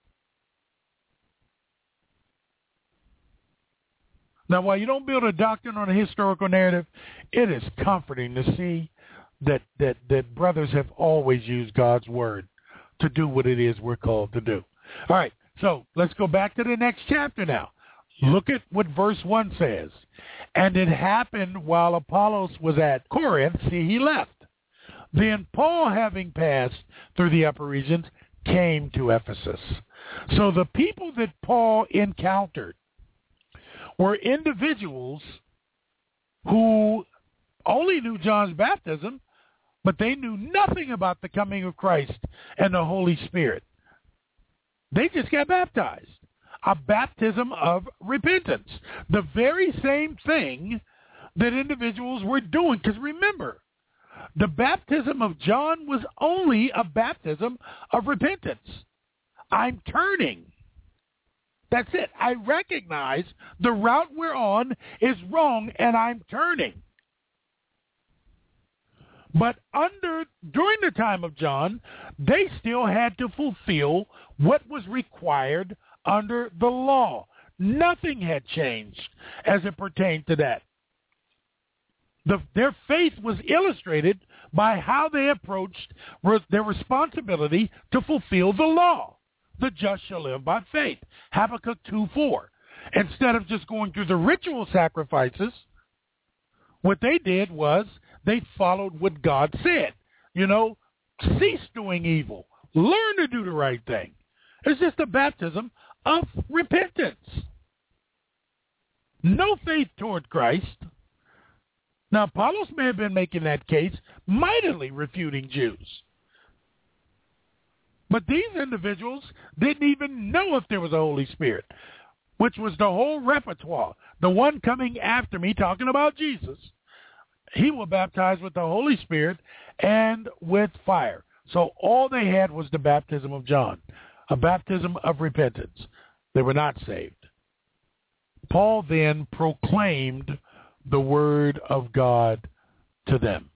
Now, while you don't build a doctrine on a historical narrative, it is comforting to see that brothers have always used God's word to do what it is we're called to do. All right, so let's go back to the next chapter now. Look at what verse 1 says. And it happened while Apollos was at Corinth, see, he left. Then Paul, having passed through the upper regions, came to Ephesus. So the people that Paul encountered were individuals who only knew John's baptism, but they knew nothing about the coming of Christ and the Holy Spirit. They just got baptized. A baptism of repentance. The very same thing that individuals were doing. Because remember, the baptism of John was only a baptism of repentance. I'm turning. That's it. I recognize the route we're on is wrong, and I'm turning. But during the time of John, they still had to fulfill what was required under the law. Nothing had changed as it pertained to that. Their faith was illustrated by how they approached their responsibility to fulfill the law. The just shall live by faith. Habakkuk 2:4. Instead of just going through the ritual sacrifices, what they did was they followed what God said. Cease doing evil. Learn to do the right thing. It's just a baptism of repentance. No faith toward Christ. Now, Apollos may have been making that case, mightily refuting Jews. But these individuals didn't even know if there was a Holy Spirit, which was the whole repertoire. The one coming after me, talking about Jesus, he will baptize with the Holy Spirit and with fire. So all they had was the baptism of John, a baptism of repentance. They were not saved. Paul then proclaimed the word of God to them.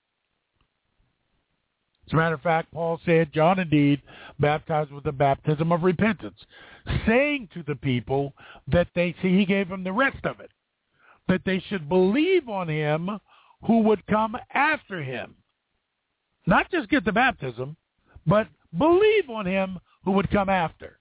As a matter of fact, Paul said, John indeed baptized with the baptism of repentance, saying to the people that he gave them the rest of it, that they should believe on him who would come after him. Not just get the baptism, but believe on him who would come after.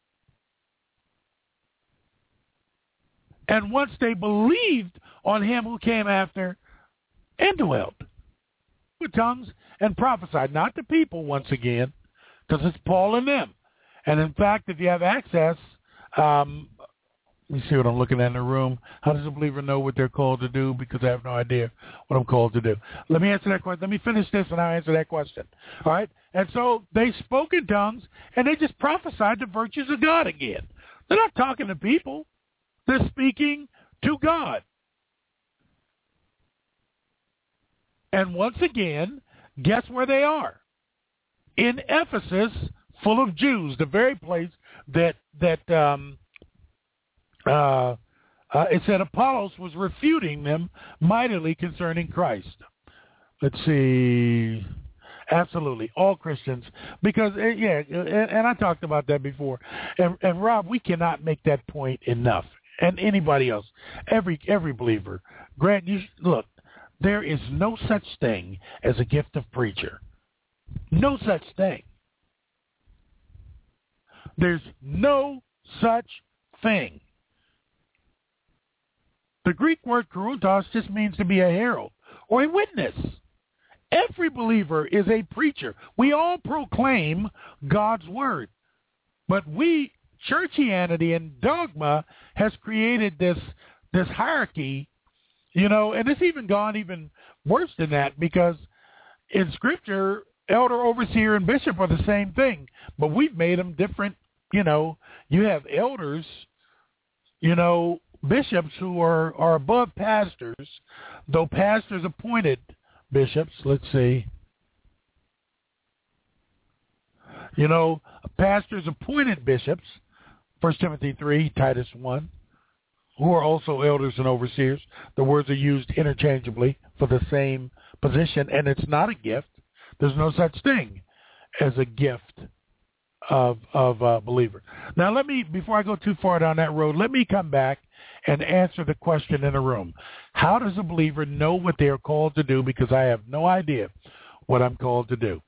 And once they believed on him who came after, indwelt with tongues and prophesied, not the people once again, because it's Paul and them. And in fact, if you have access, Let me see what I'm looking at in the room. How does a believer know what they're called to do? Because I have no idea what I'm called to do. Let me answer that question. Let me finish this and I'll answer that question. All right? And so they spoke in tongues and they just prophesied the virtues of God again. They're not talking to people. They're speaking to God. And once again, guess where they are? In Ephesus, full of Jews, the very place that it said Apollos was refuting them mightily concerning Christ. Let's see. Absolutely. All Christians. Because, and I talked about that before. And Rob, we cannot make that point enough. And anybody else. Every believer. Grant, look, there is no such thing as a gift of preacher. No such thing. There's no such thing. The Greek word karutos just means to be a herald or a witness. Every believer is a preacher. We all proclaim God's word. But churchianity and dogma has created this hierarchy, and it's even gone even worse than that, because in Scripture, elder, overseer, and bishop are the same thing, but we've made them different. You have elders, bishops who are above pastors, though pastors appointed bishops. Let's see. Pastors appointed bishops, 1 Timothy 3, Titus 1, who are also elders and overseers. The words are used interchangeably for the same position, and it's not a gift. There's no such thing as a gift of a believer. Now, before I go too far down that road, let me come back and answer the question in the room. How does a believer know what they are called to do? Because I have no idea what I'm called to do.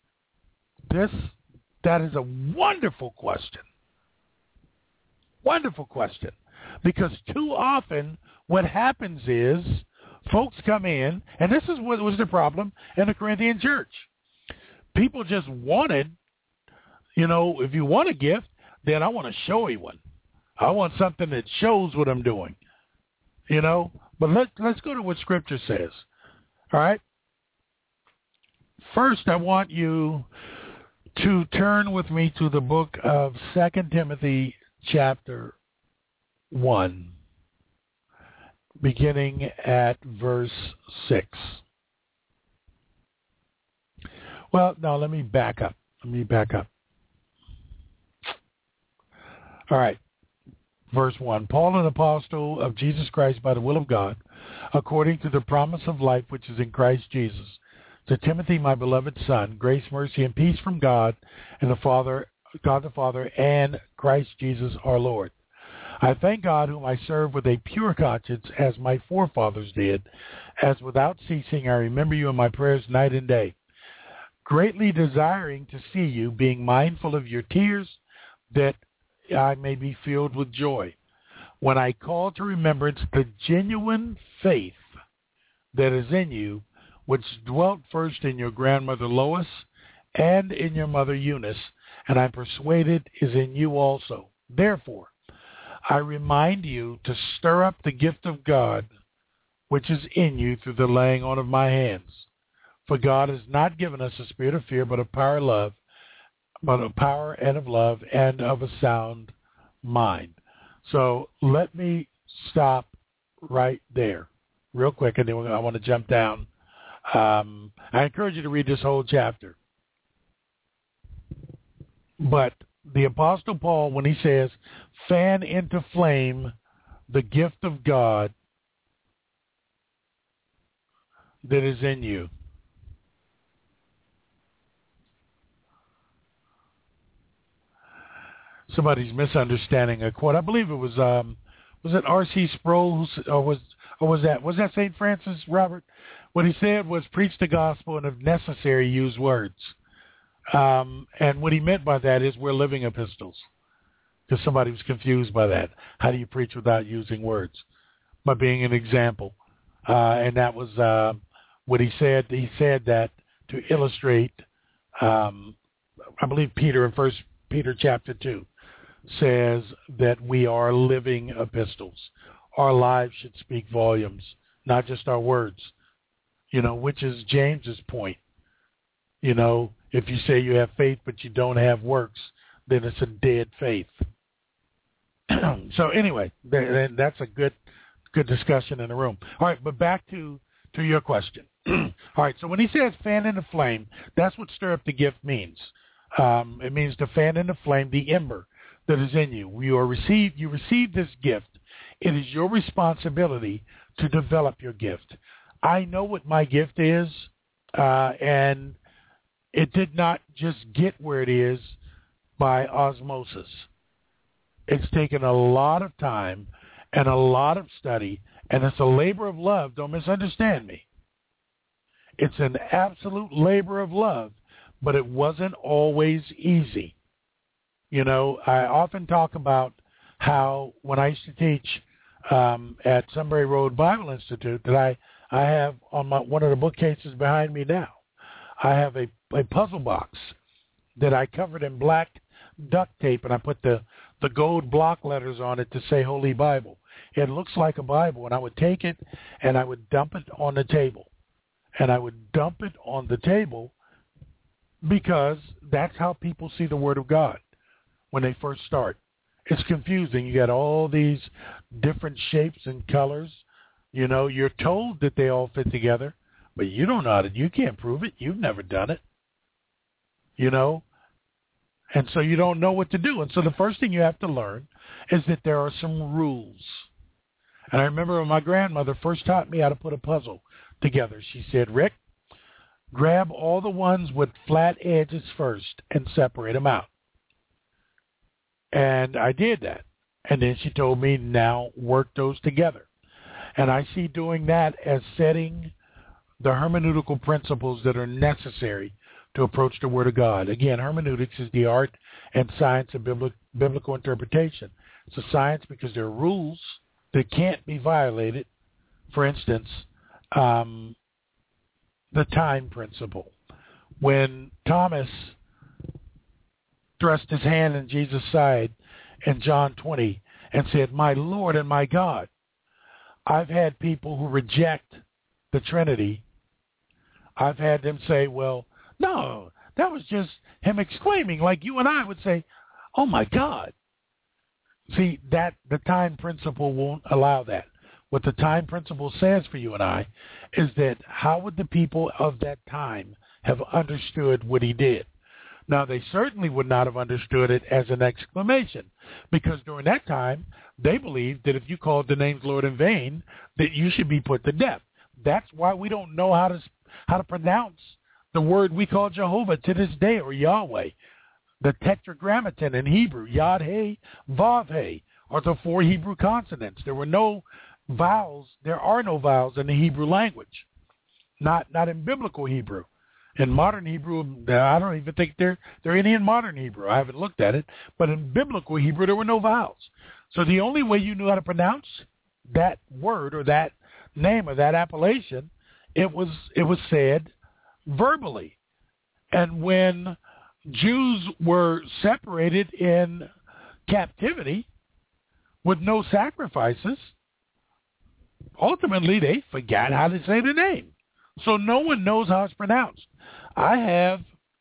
That is a wonderful question. Wonderful question. Because too often what happens is folks come in, and this is what was the problem in the Corinthian church. People just wanted, if you want a gift, then I want a showy one. I want something that shows what I'm doing, But let's go to what Scripture says, all right? First, I want you to turn with me to the book of 2 Timothy chapter 1, beginning at verse 6. Well, no, let me back up. All right. Verse 1, Paul, an apostle of Jesus Christ by the will of God, according to the promise of life which is in Christ Jesus, to Timothy, my beloved son, grace, mercy, and peace from God the Father, and Christ Jesus our Lord. I thank God, whom I serve with a pure conscience, as my forefathers did, as without ceasing I remember you in my prayers night and day, greatly desiring to see you, being mindful of your tears, that I may be filled with joy, when I call to remembrance the genuine faith that is in you, which dwelt first in your grandmother Lois and in your mother Eunice, and I'm persuaded is in you also. Therefore, I remind you to stir up the gift of God, which is in you through the laying on of my hands. For God has not given us a spirit of fear, but of power, and of love, and of a sound mind. So let me stop right there real quick, and then I want to jump down. I encourage you to read this whole chapter. But the Apostle Paul, when he says, fan into flame the gift of God that is in you. Somebody's misunderstanding a quote. I believe it was it R.C. Sproul, or was that St. Francis, Robert? What he said was, preach the gospel and if necessary, use words. And what he meant by that is we're living epistles. Because somebody was confused by that. How do you preach without using words? By being an example. And that was what he said. He said that to illustrate, I believe, Peter in 1 Peter chapter 2. says that we are living epistles. Our lives should speak volumes, not just our words, which is James's point. If you say you have faith but you don't have works, then it's a dead faith. So anyway, that's a good discussion in the room. All right, but back to your question. All right, so when he says fan in the flame, that's what stir up the gift means. It means to fan in the flame, the ember that is in you. You receive this gift. It is your responsibility to develop your gift. I know what my gift is, and it did not just get where it is by osmosis. It's taken a lot of time and a lot of study, and it's a labor of love. Don't misunderstand me. It's an absolute labor of love, but it wasn't always easy. I often talk about how when I used to teach at Sunbury Road Bible Institute, that I have on one of the bookcases behind me now, I have a puzzle box that I covered in black duct tape, and I put the gold block letters on it to say Holy Bible. It looks like a Bible, and I would take it and I would dump it on the table. And I would dump it on the table because that's how people see the Word of God when they first start. It's confusing. You got all these different shapes and colors. You're told that they all fit together, but you don't know how to. You can't prove it. You've never done it. And so you don't know what to do. And so the first thing you have to learn is that there are some rules. And I remember when my grandmother first taught me how to put a puzzle together, she said, Rick, grab all the ones with flat edges first and separate them out. And I did that. And then she told me, now work those together. And I see doing that as setting the hermeneutical principles that are necessary to approach the Word of God. Again, hermeneutics is the art and science of biblical interpretation. It's a science because there are rules that can't be violated. For instance, the time principle. When Thomas thrust his hand in Jesus' side in John 20 and said, my Lord and my God, I've had people who reject the Trinity. I've had them say, well, no, that was just him exclaiming, like you and I would say, oh my God. See, that the time principle won't allow that. What the time principle says for you and I is that how would the people of that time have understood what he did? Now, they certainly would not have understood it as an exclamation, because during that time, they believed that if you called the names Lord in vain, that you should be put to death. That's why we don't know how to pronounce the word we call Jehovah to this day, or Yahweh. The tetragrammaton in Hebrew, Yod-He, Vav-He, are the four Hebrew consonants. There were no vowels. There are no vowels in the Hebrew language, not in biblical Hebrew. In modern Hebrew, I don't even think there are any in modern Hebrew. I haven't looked at it. But in biblical Hebrew, there were no vowels. So the only way you knew how to pronounce that word or that name or that appellation, it was said verbally. And when Jews were separated in captivity with no sacrifices, ultimately they forgot how to say the name. So no one knows how it's pronounced. I'm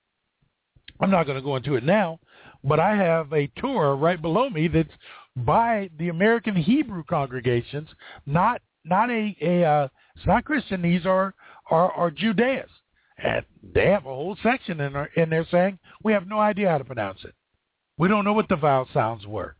not going to go into it now, but I have a tour right below me that's by the American Hebrew congregations, it's not Christian, these are Judaism. And they have a whole section in there saying, we have no idea how to pronounce it. We don't know what the vowel sounds were.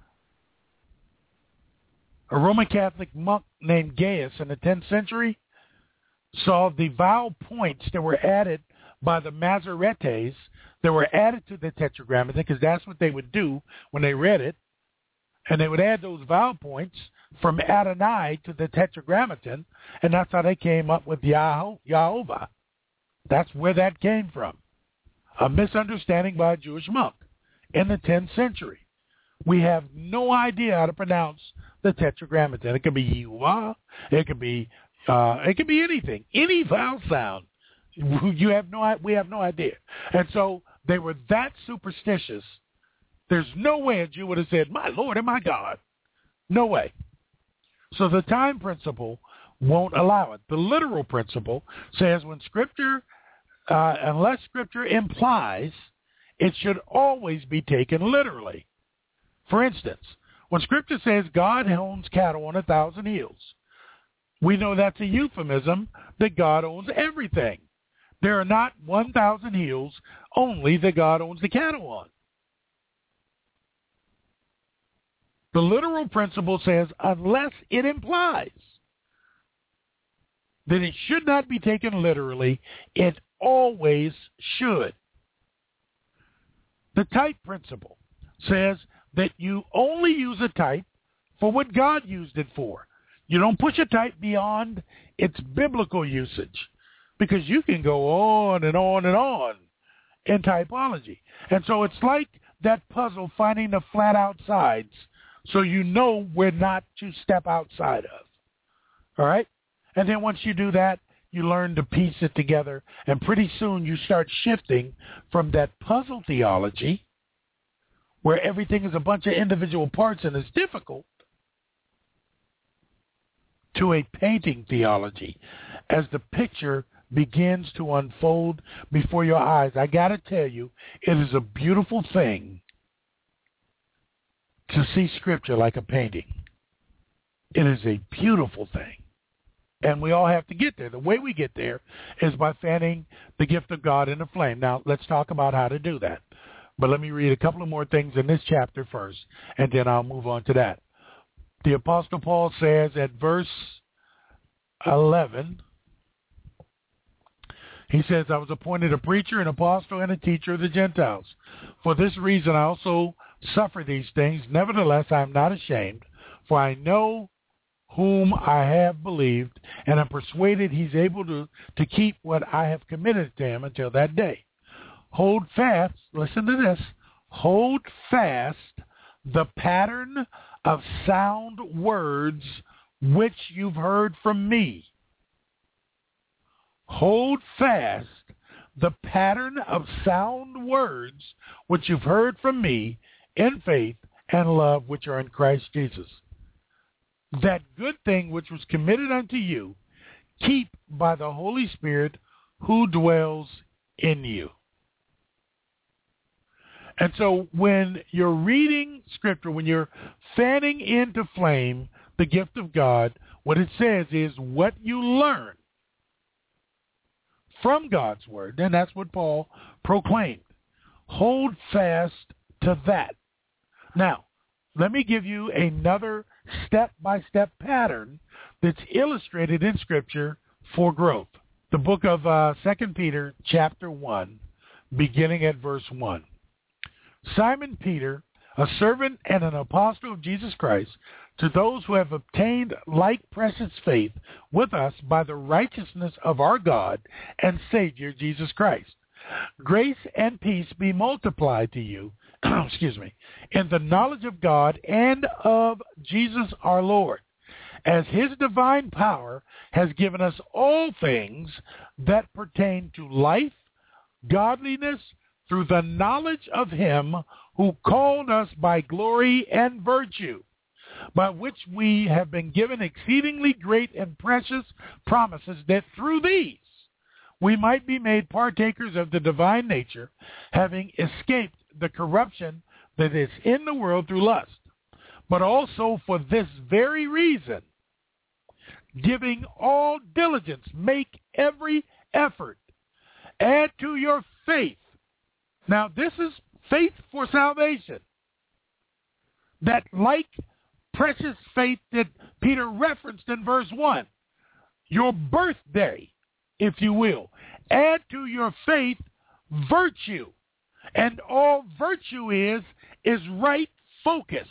A Roman Catholic monk named Gaius in the 10th century saw the vowel points that were added by the Masoretes that were added to the Tetragrammaton, because that's what they would do when they read it. And they would add those vowel points from Adonai to the Tetragrammaton, and that's how they came up with Yahovah. That's where that came from. A misunderstanding by a Jewish monk in the 10th century. We have no idea how to pronounce the Tetragrammaton. It could be Yehovah. It could be anything, any vowel sound. We have no idea. And so they were that superstitious There's no way a Jew would have said, my Lord and my God. No way. So the time principle won't allow it. The literal principle says when Scripture, unless Scripture implies, it should always be taken literally. For instance, when Scripture says God owns cattle on 1,000 hills, we know that's a euphemism that God owns everything. There are not 1,000 hills only that God owns the cattle on. The literal principle says unless it implies that it should not be taken literally, it always should. The type principle says that you only use a type for what God used it for. You don't push a type beyond its biblical usage, because you can go on and on and on in typology. And so it's like that puzzle finding the flat outsides so you know where not to step outside of. All right? And then once you do that, you learn to piece it together, and pretty soon you start shifting from that puzzle theology where everything is a bunch of individual parts and it's difficult, to a painting theology as the picture begins to unfold before your eyes. I got to tell you, it is a beautiful thing to see Scripture like a painting. It is a beautiful thing. And we all have to get there. The way we get there is by fanning the gift of God in the flame. Now, let's talk about how to do that. But let me read a couple of more things in this chapter first, and then I'll move on to that. The Apostle Paul says at verse 11, he says, I was appointed a preacher, an apostle, and a teacher of the Gentiles. For this reason I also suffer these things. Nevertheless, I am not ashamed, for I know whom I have believed, and am persuaded he's able to keep what I have committed to him until that day. Hold fast, listen to this, hold fast the pattern of sound words which you've heard from me. Hold fast the pattern of sound words which you've heard from me in faith and love which are in Christ Jesus. That good thing which was committed unto you, keep by the Holy Spirit who dwells in you. And so when you're reading Scripture, when you're fanning into flame the gift of God, what it says is what you learn from God's Word, and that's what Paul proclaimed. Hold fast to that. Now, let me give you another step-by-step pattern that's illustrated in Scripture for growth. The book of 2 Peter chapter 1, beginning at verse 1. Simon Peter, a servant and an apostle of Jesus Christ, to those who have obtained like precious faith with us by the righteousness of our God and Savior Jesus Christ. Grace and peace be multiplied to you, in the knowledge of God and of Jesus our Lord, as his divine power has given us all things that pertain to life, godliness, through the knowledge of him who called us by glory and virtue, by which we have been given exceedingly great and precious promises, that through these we might be made partakers of the divine nature, having escaped the corruption that is in the world through lust. But also for this very reason, giving all diligence, make every effort, add to your faith. Now, this is faith for salvation. That like precious faith that Peter referenced in verse 1. Your birthday, if you will. Add to your faith virtue. And all virtue is right focus.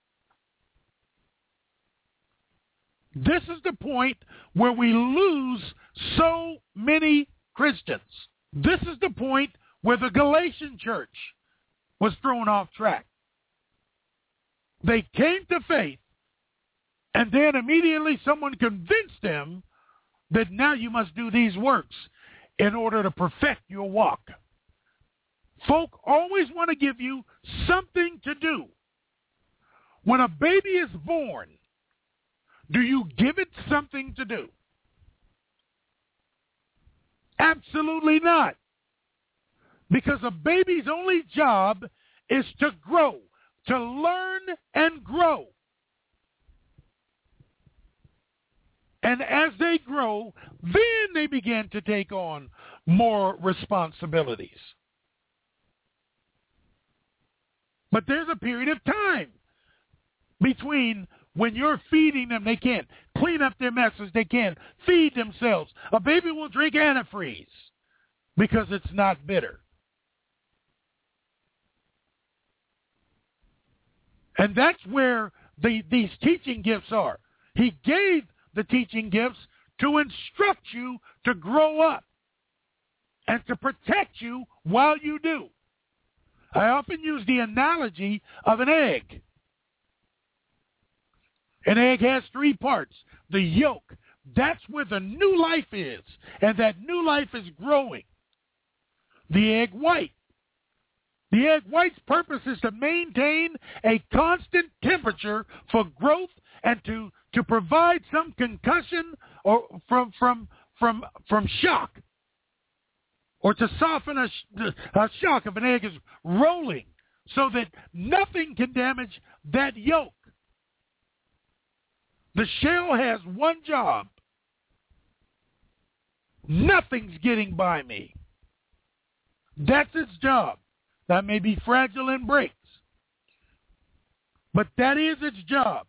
This is the point where we lose so many Christians. This is the point where the Galatian church was thrown off track. They came to faith, and then immediately someone convinced them that now you must do these works in order to perfect your walk. Folk always want to give you something to do. When a baby is born, do you give it something to do? Absolutely not. Because a baby's only job is to grow, to learn and grow. And as they grow, then they begin to take on more responsibilities. But there's a period of time between when you're feeding them, they can't clean up their messes, they can't feed themselves. A baby will drink antifreeze because it's not bitter. And that's where these teaching gifts are. He gave the teaching gifts to instruct you to grow up and to protect you while you do. I often use the analogy of an egg. An egg has 3 parts. The yolk, that's where the new life is, and that new life is growing. The egg white. The egg white's purpose is to maintain a constant temperature for growth and to provide some concussion or from shock, or to soften a shock if an egg is rolling so that nothing can damage that yolk. The shell has one job. Nothing's getting by me. That's its job. That may be fragile and breaks, but that is its job.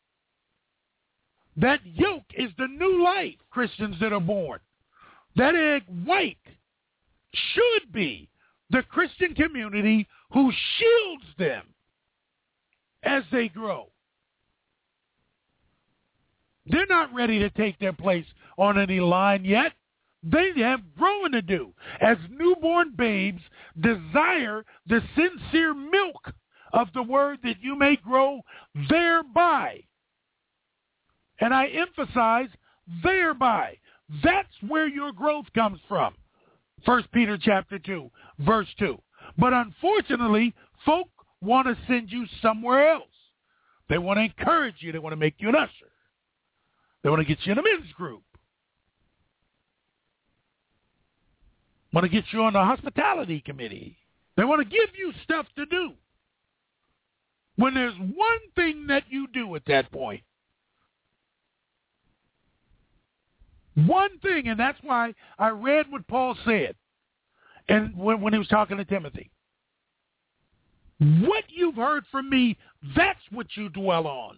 That yolk is the new life, Christians that are born. That egg white should be the Christian community who shields them as they grow. They're not ready to take their place on any line yet. They have growing to do. As newborn babes desire the sincere milk of the word that you may grow thereby. And I emphasize thereby. That's where your growth comes from. 1 Peter chapter 2, verse 2. But unfortunately, folk want to send you somewhere else. They want to encourage you. They want to make you an usher. They want to get you in a men's group. Want to get you on the hospitality committee. They want to give you stuff to do. When there's one thing that you do at that point. One thing, and that's why I read what Paul said and when he was talking to Timothy. What you've heard from me, that's what you dwell on.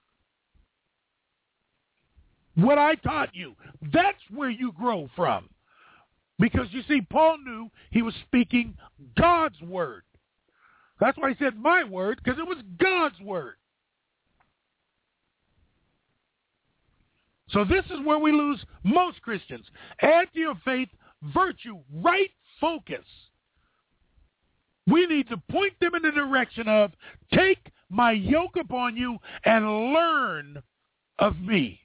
What I taught you, that's where you grow from. Because, you see, Paul knew he was speaking God's word. That's why he said my word, because it was God's word. So this is where we lose most Christians. Add to your faith virtue, right focus. We need to point them in the direction of take my yoke upon you and learn of me.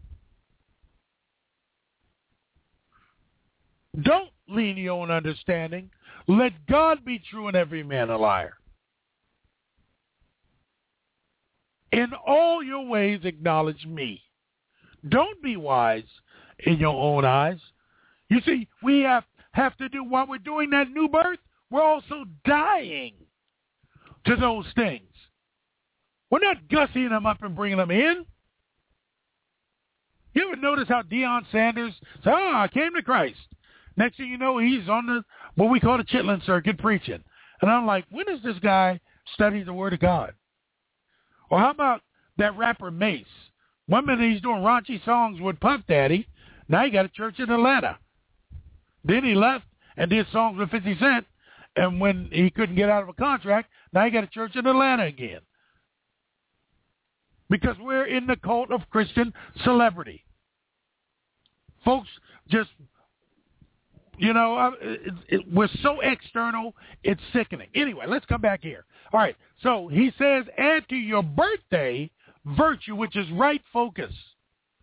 Don't lean to your own understanding. Let God be true and every man a liar. In all your ways acknowledge me. Don't be wise in your own eyes. You see, we have to do, while we're doing that new birth, we're also dying to those things. We're not gussying them up and bringing them in. You ever notice how Deion Sanders said, I came to Christ. Next thing you know, he's on the what we call the Chitlin circuit preaching. And I'm like, when is this guy studying the Word of God? Or how about that rapper Mace? One minute he's doing raunchy songs with Puff Daddy. Now he got a church in Atlanta. Then he left and did songs with 50 Cent. And when he couldn't get out of a contract, now he got a church in Atlanta again. Because we're in the cult of Christian celebrity. Folks just... we're so external, it's sickening. Anyway, let's come back here. All right, so he says, add to your birthday virtue, which is right focus.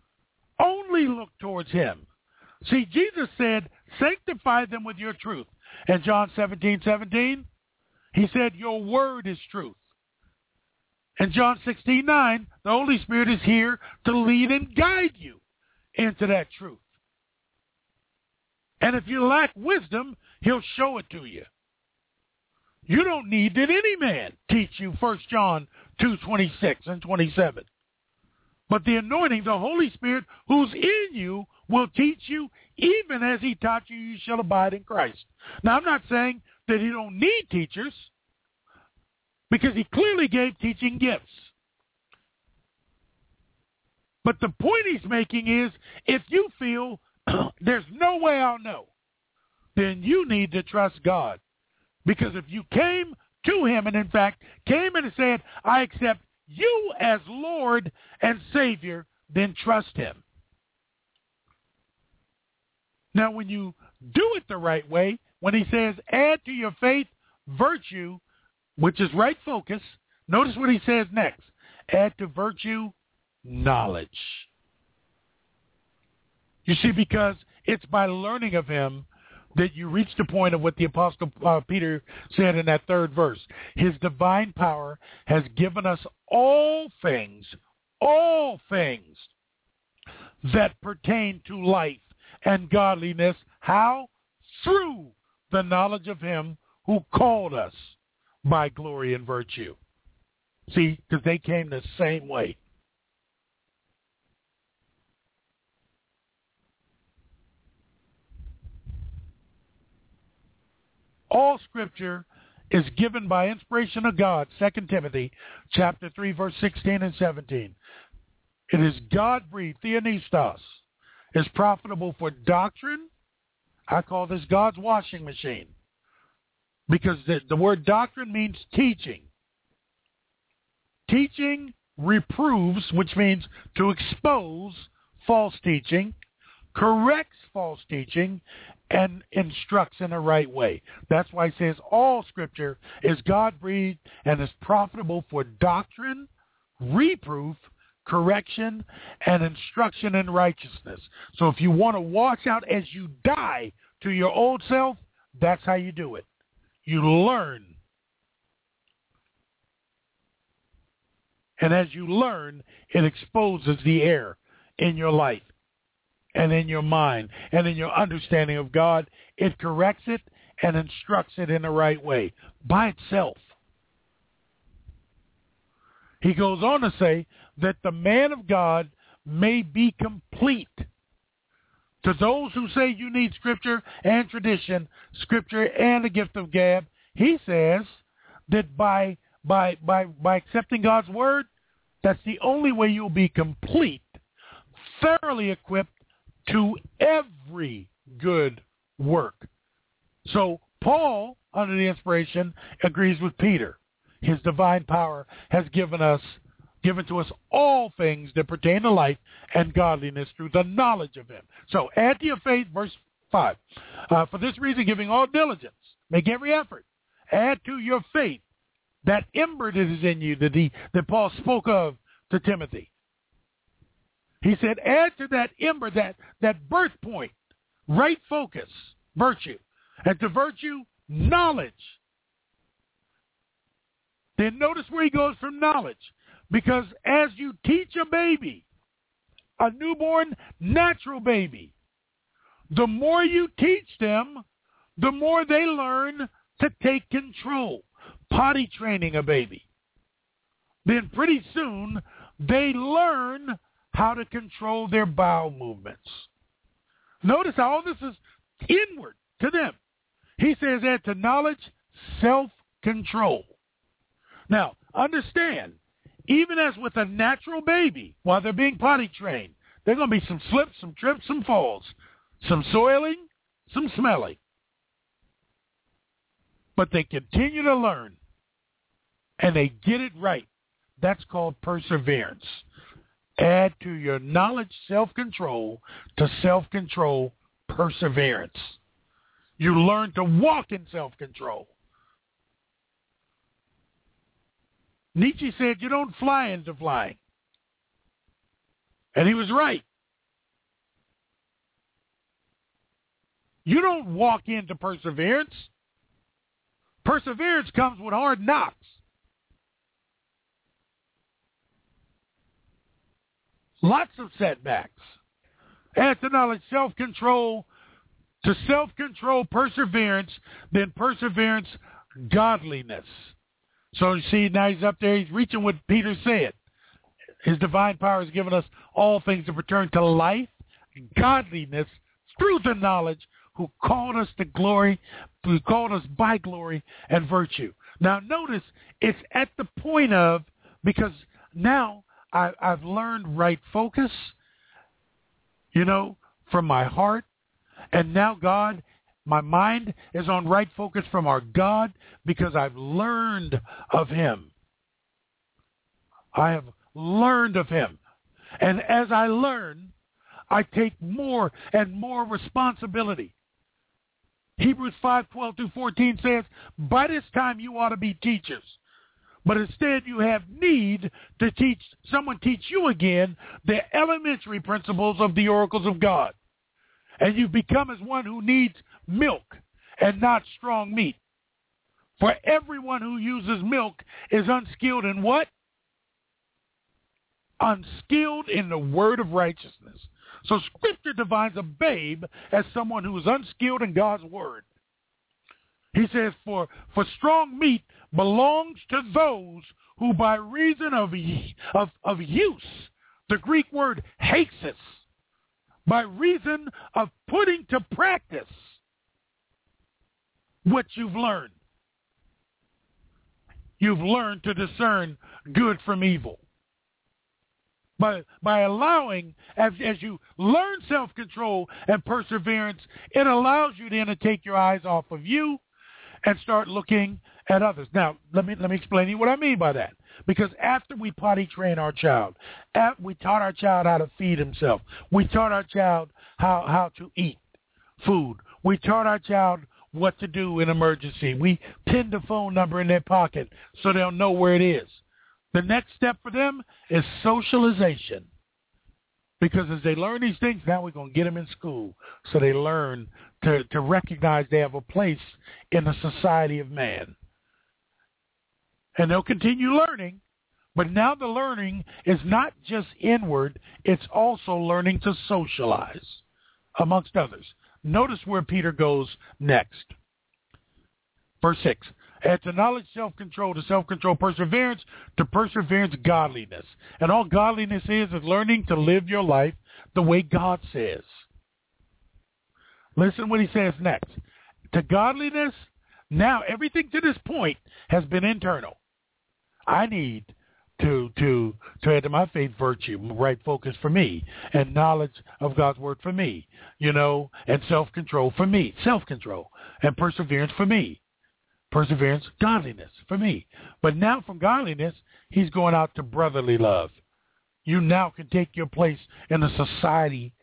Only look towards him. See, Jesus said, sanctify them with your truth. And John 17:17, he said, your word is truth. And John 16:9, the Holy Spirit is here to lead and guide you into that truth. And if you lack wisdom, he'll show it to you. You don't need that any man teach you, 1 John 2:26 and 27. But the anointing, the Holy Spirit who's in you, will teach you, even as he taught you, you shall abide in Christ. Now, I'm not saying that he don't need teachers, because he clearly gave teaching gifts. But the point he's making is, if you feel there's no way I'll know, then you need to trust God. Because if you came to him and, in fact, came and said, I accept you as Lord and Savior, then trust him. Now, when you do it the right way, when he says, add to your faith virtue, which is right focus, notice what he says next. Add to virtue knowledge. You see, because it's by learning of him that you reach the point of what the Apostle Peter said in that third verse. His divine power has given us all things that pertain to life and godliness. How? Through the knowledge of him who called us by glory and virtue. See, because they came the same way. All Scripture is given by inspiration of God, 2 Timothy chapter 3, verse 16 and 17. It is God-breathed, theanistos, is profitable for doctrine. I call this God's washing machine, because the word doctrine means teaching. Teaching reproves, which means to expose false teaching, corrects false teaching, and instructs in the right way. That's why it says all Scripture is God-breathed and is profitable for doctrine, reproof, correction, and instruction in righteousness. So if you want to wash out as you die to your old self, that's how you do it. You learn. And as you learn, it exposes the error in your life and in your mind and in your understanding of God. It corrects it and instructs it in the right way by itself. He goes on to say that the man of God may be complete. To those who say you need Scripture and tradition, Scripture and the gift of gab, he says that by accepting God's word, that's the only way you'll be complete, thoroughly equipped to every good work. So Paul, under the inspiration, agrees with Peter. His divine power has given to us all things that pertain to life and godliness through the knowledge of him. So add to your faith, verse 5. For this reason, giving all diligence, make every effort. Add to your faith that ember that is in you that Paul spoke of to Timothy. He said, add to that ember, that birth point, right focus, virtue. And to virtue, knowledge. Then notice where he goes from knowledge. Because as you teach a baby, a newborn natural baby, the more you teach them, the more they learn to take control. Potty training a baby. Then pretty soon, they learn how to control their bowel movements. Notice how all this is inward to them. He says add to knowledge, self-control. Now, understand, even as with a natural baby, while they're being potty trained, there are going to be some slips, some trips, some falls, some soiling, some smelling. But they continue to learn, and they get it right. That's called perseverance. Add to your knowledge self-control, to self-control perseverance. You learn to walk in self-control. Nietzsche said you don't fly into flying. And he was right. You don't walk into perseverance. Perseverance comes with hard knocks. Lots of setbacks. Add to knowledge self-control, to self-control perseverance, then perseverance godliness. So you see, now he's up there, he's reaching what Peter said. His divine power has given us all things to return to life, godliness, truth and knowledge, who called us to glory, who called us by glory and virtue. Now notice, it's at the point of, because now I've learned right focus, from my heart, and now God, my mind is on right focus from our God because I've learned of him. I have learned of him. And as I learn, I take more and more responsibility. Hebrews 5:12-14 says, by this time you ought to be teachers. But instead you have need to someone teach you again the elementary principles of the oracles of God. And you become as one who needs milk and not strong meat. For everyone who uses milk is unskilled in what? Unskilled in the word of righteousness. So Scripture defines a babe as someone who is unskilled in God's word. He says, for strong meat belongs to those who by reason of use, the Greek word hasis, by reason of putting to practice what you've learned. You've learned to discern good from evil. By allowing, as you learn self-control and perseverance, it allows you then to take your eyes off of you and start looking at others. Now, let me explain to you what I mean by that. Because after we potty train our child, we taught our child how to feed himself. We taught our child how to eat food. We taught our child what to do in emergency. We pinned the phone number in their pocket so they'll know where it is. The next step for them is socialization. Because as they learn these things, now we're going to get them in school so they learn to recognize they have a place in the society of man. And they'll continue learning, but now the learning is not just inward, it's also learning to socialize amongst others. Notice where Peter goes next. Verse 6. Add to knowledge self-control, to self-control perseverance, to perseverance godliness. And all godliness is learning to live your life the way God says. Listen what he says next. To godliness, now everything to this point has been internal. I need to add to my faith virtue, right focus for me, and knowledge of God's word for me, and self-control for me, self-control, and perseverance for me. Perseverance, godliness for me. But now from godliness, he's going out to brotherly love. You now can take your place in the society.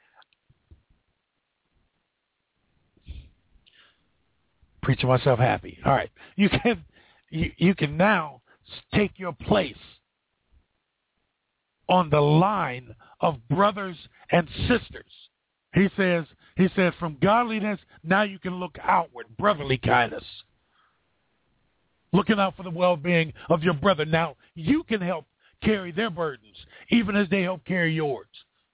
Preaching myself happy. All right. You can now take your place on the line of brothers and sisters. He says from godliness, now you can look outward, brotherly kindness. Looking out for the well-being of your brother. Now, you can help carry their burdens, even as they help carry yours.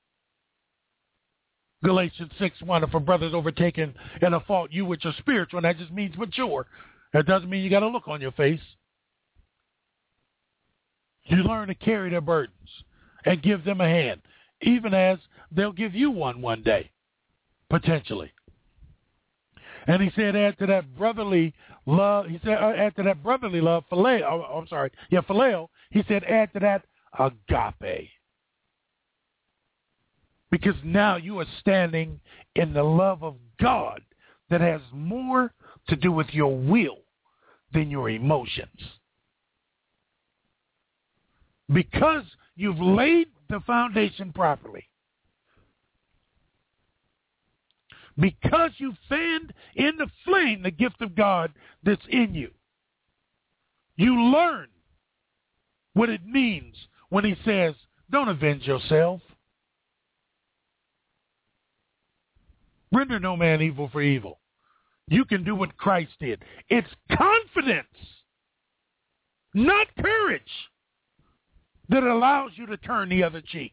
Galatians 6:1, if a brother's overtaken in a fault, you which are spiritual, and that just means mature. That doesn't mean you got a look on your face. You learn to carry their burdens and give them a hand, even as they'll give you one day, potentially. And he said, add to that brotherly love. He said, add to that brotherly love, phileo. He said, add to that agape. Because now you are standing in the love of God that has more to do with your will than your emotions. Because you've laid the foundation properly. Because you fanned in the flame the gift of God that's in you. You learn what it means when he says, don't avenge yourself. Render no man evil for evil. You can do what Christ did. It's confidence, not courage, that allows you to turn the other cheek.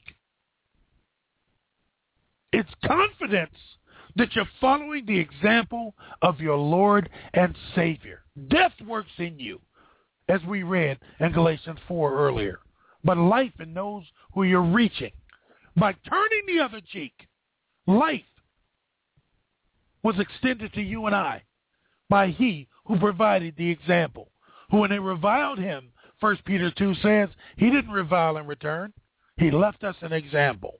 It's confidence that you're following the example of your Lord and Savior. Death works in you, as we read in Galatians 4 earlier. But life in those who you're reaching. By turning the other cheek, life was extended to you and I by he who provided the example, who when they reviled him, 1 Peter 2 says, he didn't revile in return. He left us an example.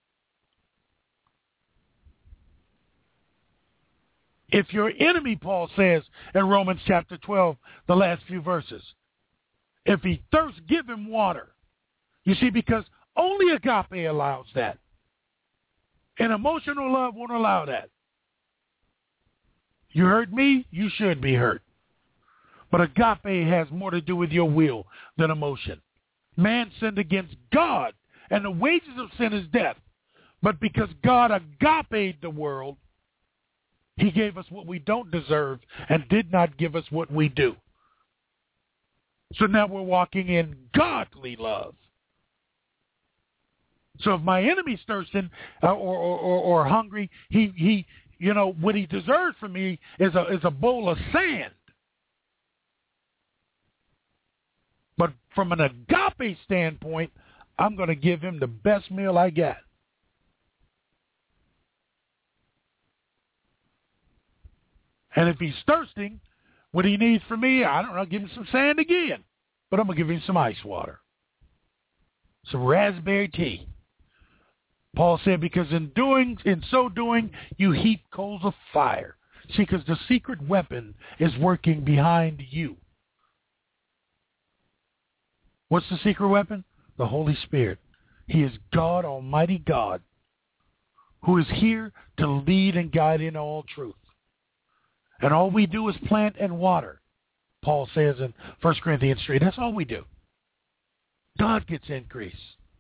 If your enemy, Paul says in Romans chapter 12, the last few verses, if he thirsts, give him water. You see, because only agape allows that. And emotional love won't allow that. You hurt me, you should be hurt. But agape has more to do with your will than emotion. Man sinned against God, and the wages of sin is death. But because God agape'd the world, he gave us what we don't deserve and did not give us what we do. So now we're walking in godly love. So if my enemy's thirsting or hungry, he what he deserves from me is a bowl of sand. But from an agape standpoint, I'm going to give him the best meal I got. And if he's thirsting, what he needs from me, I don't know, give him some sand again. But I'm going to give him some ice water. Some raspberry tea. Paul said, because in so doing, you heap coals of fire. See, because the secret weapon is working behind you. What's the secret weapon? The Holy Spirit. He is God, Almighty God, who is here to lead and guide in all truth. And all we do is plant and water. Paul says in 1 Corinthians 3, that's all we do. God gets increase.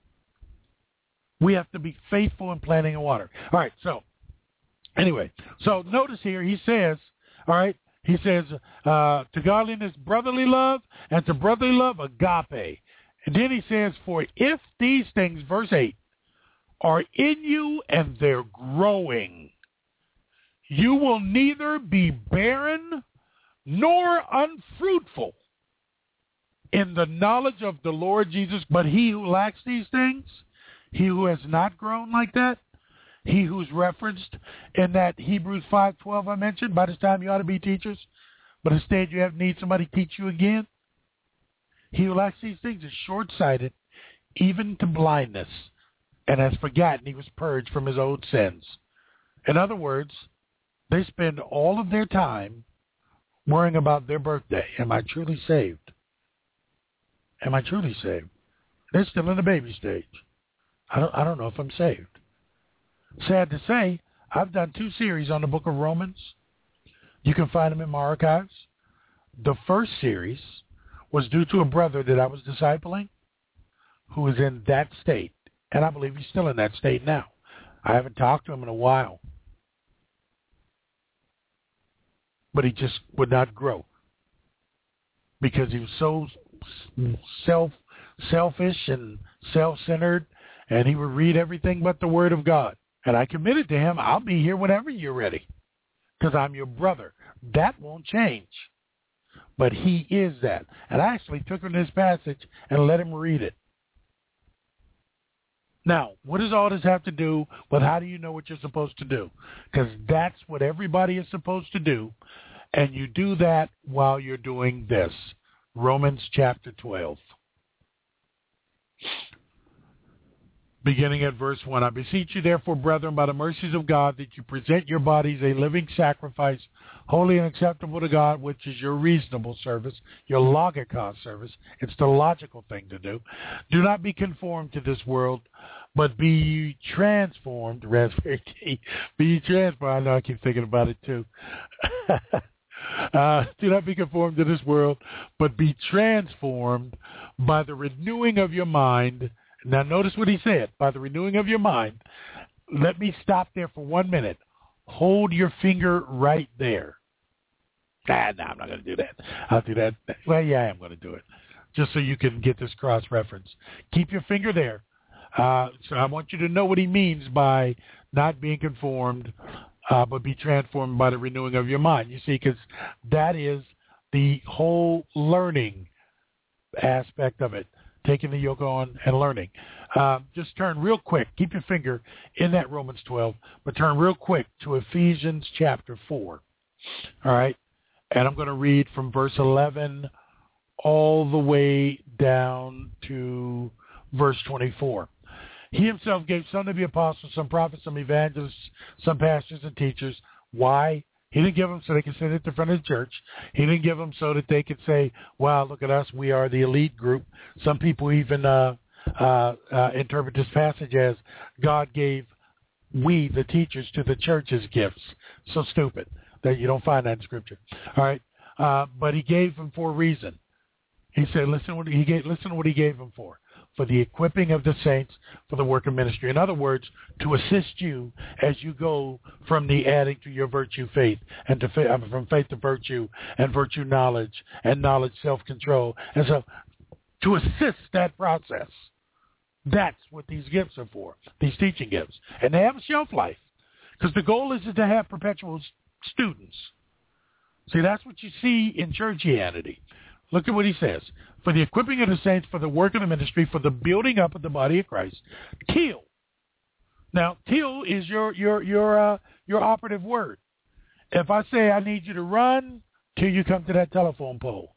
We have to be faithful in planting and water. All right, so anyway, so notice here he says, all right, he says, to godliness, brotherly love, and to brotherly love, agape. And then he says, for if these things, verse 8, are in you and they're growing, you will neither be barren nor unfruitful in the knowledge of the Lord Jesus. But he who lacks these things, he who has not grown like that, he who's referenced in that Hebrews 5:12 I mentioned, by this time you ought to be teachers, but instead you need somebody to teach you again. He who lacks these things is short-sighted, even to blindness, and has forgotten he was purged from his old sins. In other words, they spend all of their time worrying about their birthday. Am I truly saved? Am I truly saved? They're still in the baby stage. I don't know if I'm saved. Sad to say, I've done 2 series on the book of Romans. You can find them in my archives. The first series was due to a brother that I was discipling who was in that state. And I believe he's still in that state now. I haven't talked to him in a while. But he just would not grow because he was so selfish and self-centered, and he would read everything but the Word of God. And I committed to him, I'll be here whenever you're ready because I'm your brother. That won't change. But he is that. And I actually took him this passage and let him read it. Now, what does all this have to do with how do you know what you're supposed to do? Because that's what everybody is supposed to do, and you do that while you're doing this. Romans chapter 12. Beginning at verse 1, I beseech you therefore, brethren, by the mercies of God, that you present your bodies a living sacrifice, holy and acceptable to God, which is your reasonable service, your logikos service. It's the logical thing to do. Do not be conformed to this world, but be ye transformed. Raspberry tea. Be ye transformed. I know I keep thinking about it too. Do not be conformed to this world, but be transformed by the renewing of your mind. Now notice what he said, by the renewing of your mind. Let me stop there for 1 minute. hold your finger right there. No, I'm not going to do that. I'll do that. Well, yeah, I am going to do it, just so you can get this cross-reference. Keep your finger there. So I want you to know what he means by not being conformed, but be transformed by the renewing of your mind. You see, because that is the whole learning aspect of it, taking the yoke on and learning. Just turn real quick. Keep your finger in that Romans 12, but turn real quick to Ephesians chapter 4. All right? And I'm going to read from verse 11 all the way down to verse 24. He himself gave some to be apostles, some prophets, some evangelists, some pastors and teachers. Why? He didn't give them so they could sit at the front of the church. He didn't give them so that they could say, wow, look at us, we are the elite group. Some people even interpret this passage as God gave we, the teachers, to the church as gifts. So stupid that you don't find that in Scripture. All right? But he gave them for a reason. He said, listen to what he gave them for the equipping of the saints for the work of ministry. In other words, to assist you as you go from the adding to your virtue faith, and from faith to virtue, and virtue knowledge, and knowledge self-control. And so to assist that process, that's what these gifts are for, these teaching gifts. And they have a shelf life, because the goal is to have perpetual students. See, that's what you see in churchianity. Look at what he says. For the equipping of the saints, for the work of the ministry, for the building up of the body of Christ, till. Now, till is your operative word. If I say I need you to run till you come to that telephone pole,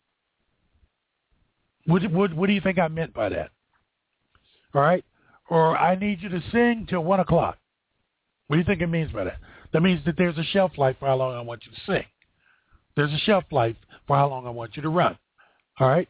what do you think I meant by that? All right? Or I need you to sing till 1 o'clock. What do you think it means by that? That means that there's a shelf life for how long I want you to sing. There's a shelf life for how long I want you to run. All right?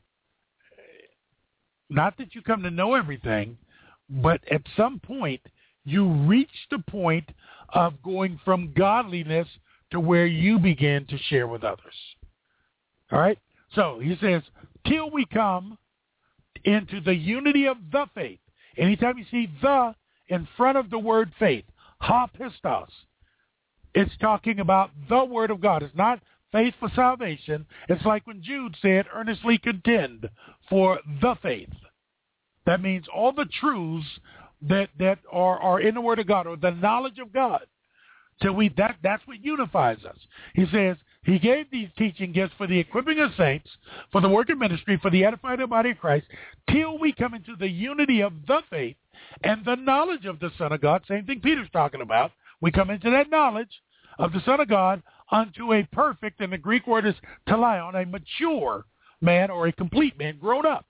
Not that you come to know everything, but at some point you reach the point of going from godliness to where you begin to share with others. All right? So he says, till we come into the unity of the faith. Anytime you see the in front of the word faith, ha pistos, it's talking about the word of God. It's not faith for salvation. It's like when Jude said, earnestly contend for the faith. That means all the truths that are in the Word of God, or the knowledge of God. So that's what unifies us. He says he gave these teaching gifts for the equipping of saints, for the work of ministry, for the edifying of the body of Christ, till we come into the unity of the faith and the knowledge of the Son of God. Same thing Peter's talking about. We come into that knowledge of the Son of God unto a perfect, and the Greek word is teleon, a mature man or a complete man, grown up,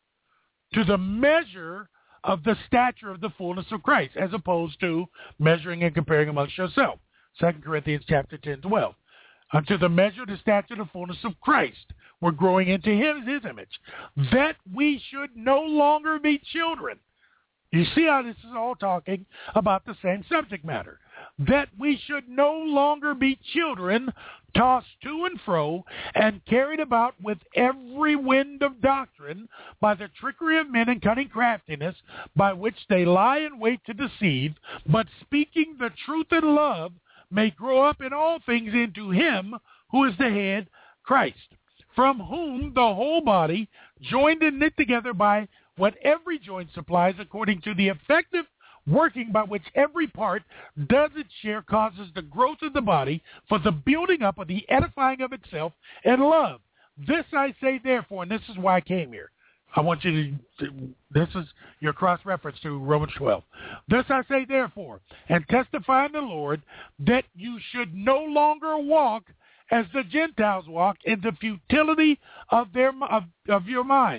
to the measure of the stature of the fullness of Christ, as opposed to measuring and comparing amongst yourself. 2 Corinthians chapter 10, 12. Unto the measure of the stature of the fullness of Christ. We're growing into his image. That we should no longer be children. You see how this is all talking about the same subject matter. That we should no longer be children, tossed to and fro, and carried about with every wind of doctrine, by the trickery of men and cunning craftiness, by which they lie in wait to deceive, but speaking the truth in love, may grow up in all things into him who is the head, Christ, from whom the whole body, joined and knit together by what every joint supplies, according to the effective working by which every part does its share, causes the growth of the body for the building up of the edifying of itself in love. This I say therefore, and this is why I came here. I want you to this is your cross-reference to Romans 12. This I say therefore, and testify in the Lord, that you should no longer walk as the Gentiles walk in the futility of their mind,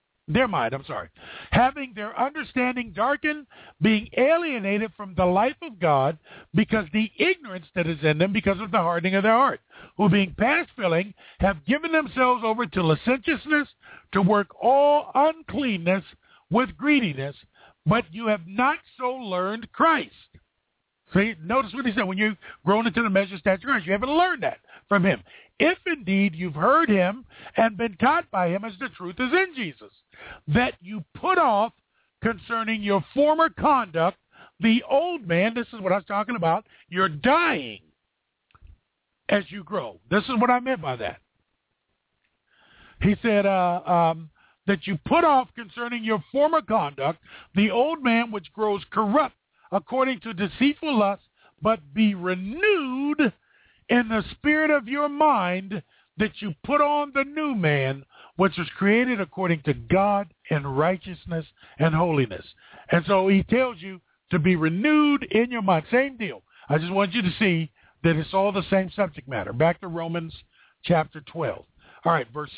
having their understanding darkened, being alienated from the life of God, because the ignorance that is in them, because of the hardening of their heart, who being past feeling, have given themselves over to licentiousness, to work all uncleanness with greediness, but you have not so learned Christ. See, notice what he said, when you've grown into the measure of stature of Christ, you haven't learned that from him. If indeed you've heard him and been taught by him as the truth is in Jesus, that you put off concerning your former conduct the old man, this is what I was talking about, you're dying as you grow. This is what I meant by that. He said that you put off concerning your former conduct the old man which grows corrupt according to deceitful lust, but be renewed in the spirit of your mind, that you put on the new man, which was created according to God in righteousness and holiness. And so he tells you to be renewed in your mind. Same deal. I just want you to see that it's all the same subject matter. Back to Romans chapter 12. All right, verse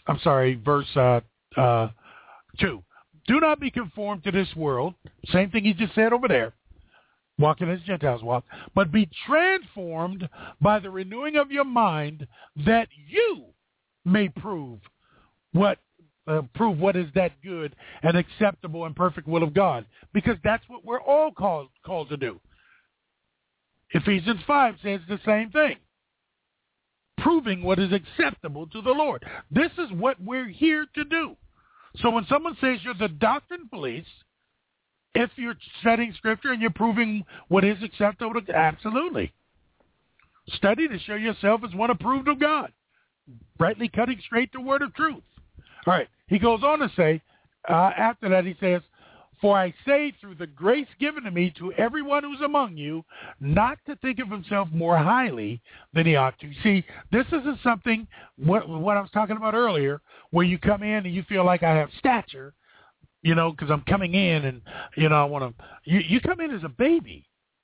2. Do not be conformed to this world. Same thing he just said over there. Walking as Gentiles walk. But be transformed by the renewing of your mind, that you may prove what is that good and acceptable and perfect will of God. Because that's what we're all called to do. Ephesians 5 says the same thing. Proving what is acceptable to the Lord. This is what we're here to do. So when someone says you're the doctrine police, if you're studying Scripture and you're proving what is acceptable, absolutely. Study to show yourself as one approved of God, rightly cutting straight the word of truth. All right, he goes on to say, after that he says, for I say through the grace given to me to everyone who's among you, not to think of himself more highly than he ought to. See, this isn't something, what I was talking about earlier, where you come in and you feel like I have stature, because I'm coming in and, I want to, you come in as a baby.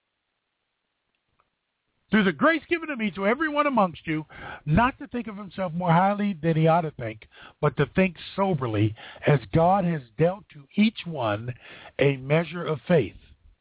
Through the grace given to me to everyone amongst you, not to think of himself more highly than he ought to think, but to think soberly, as God has dealt to each one a measure of faith.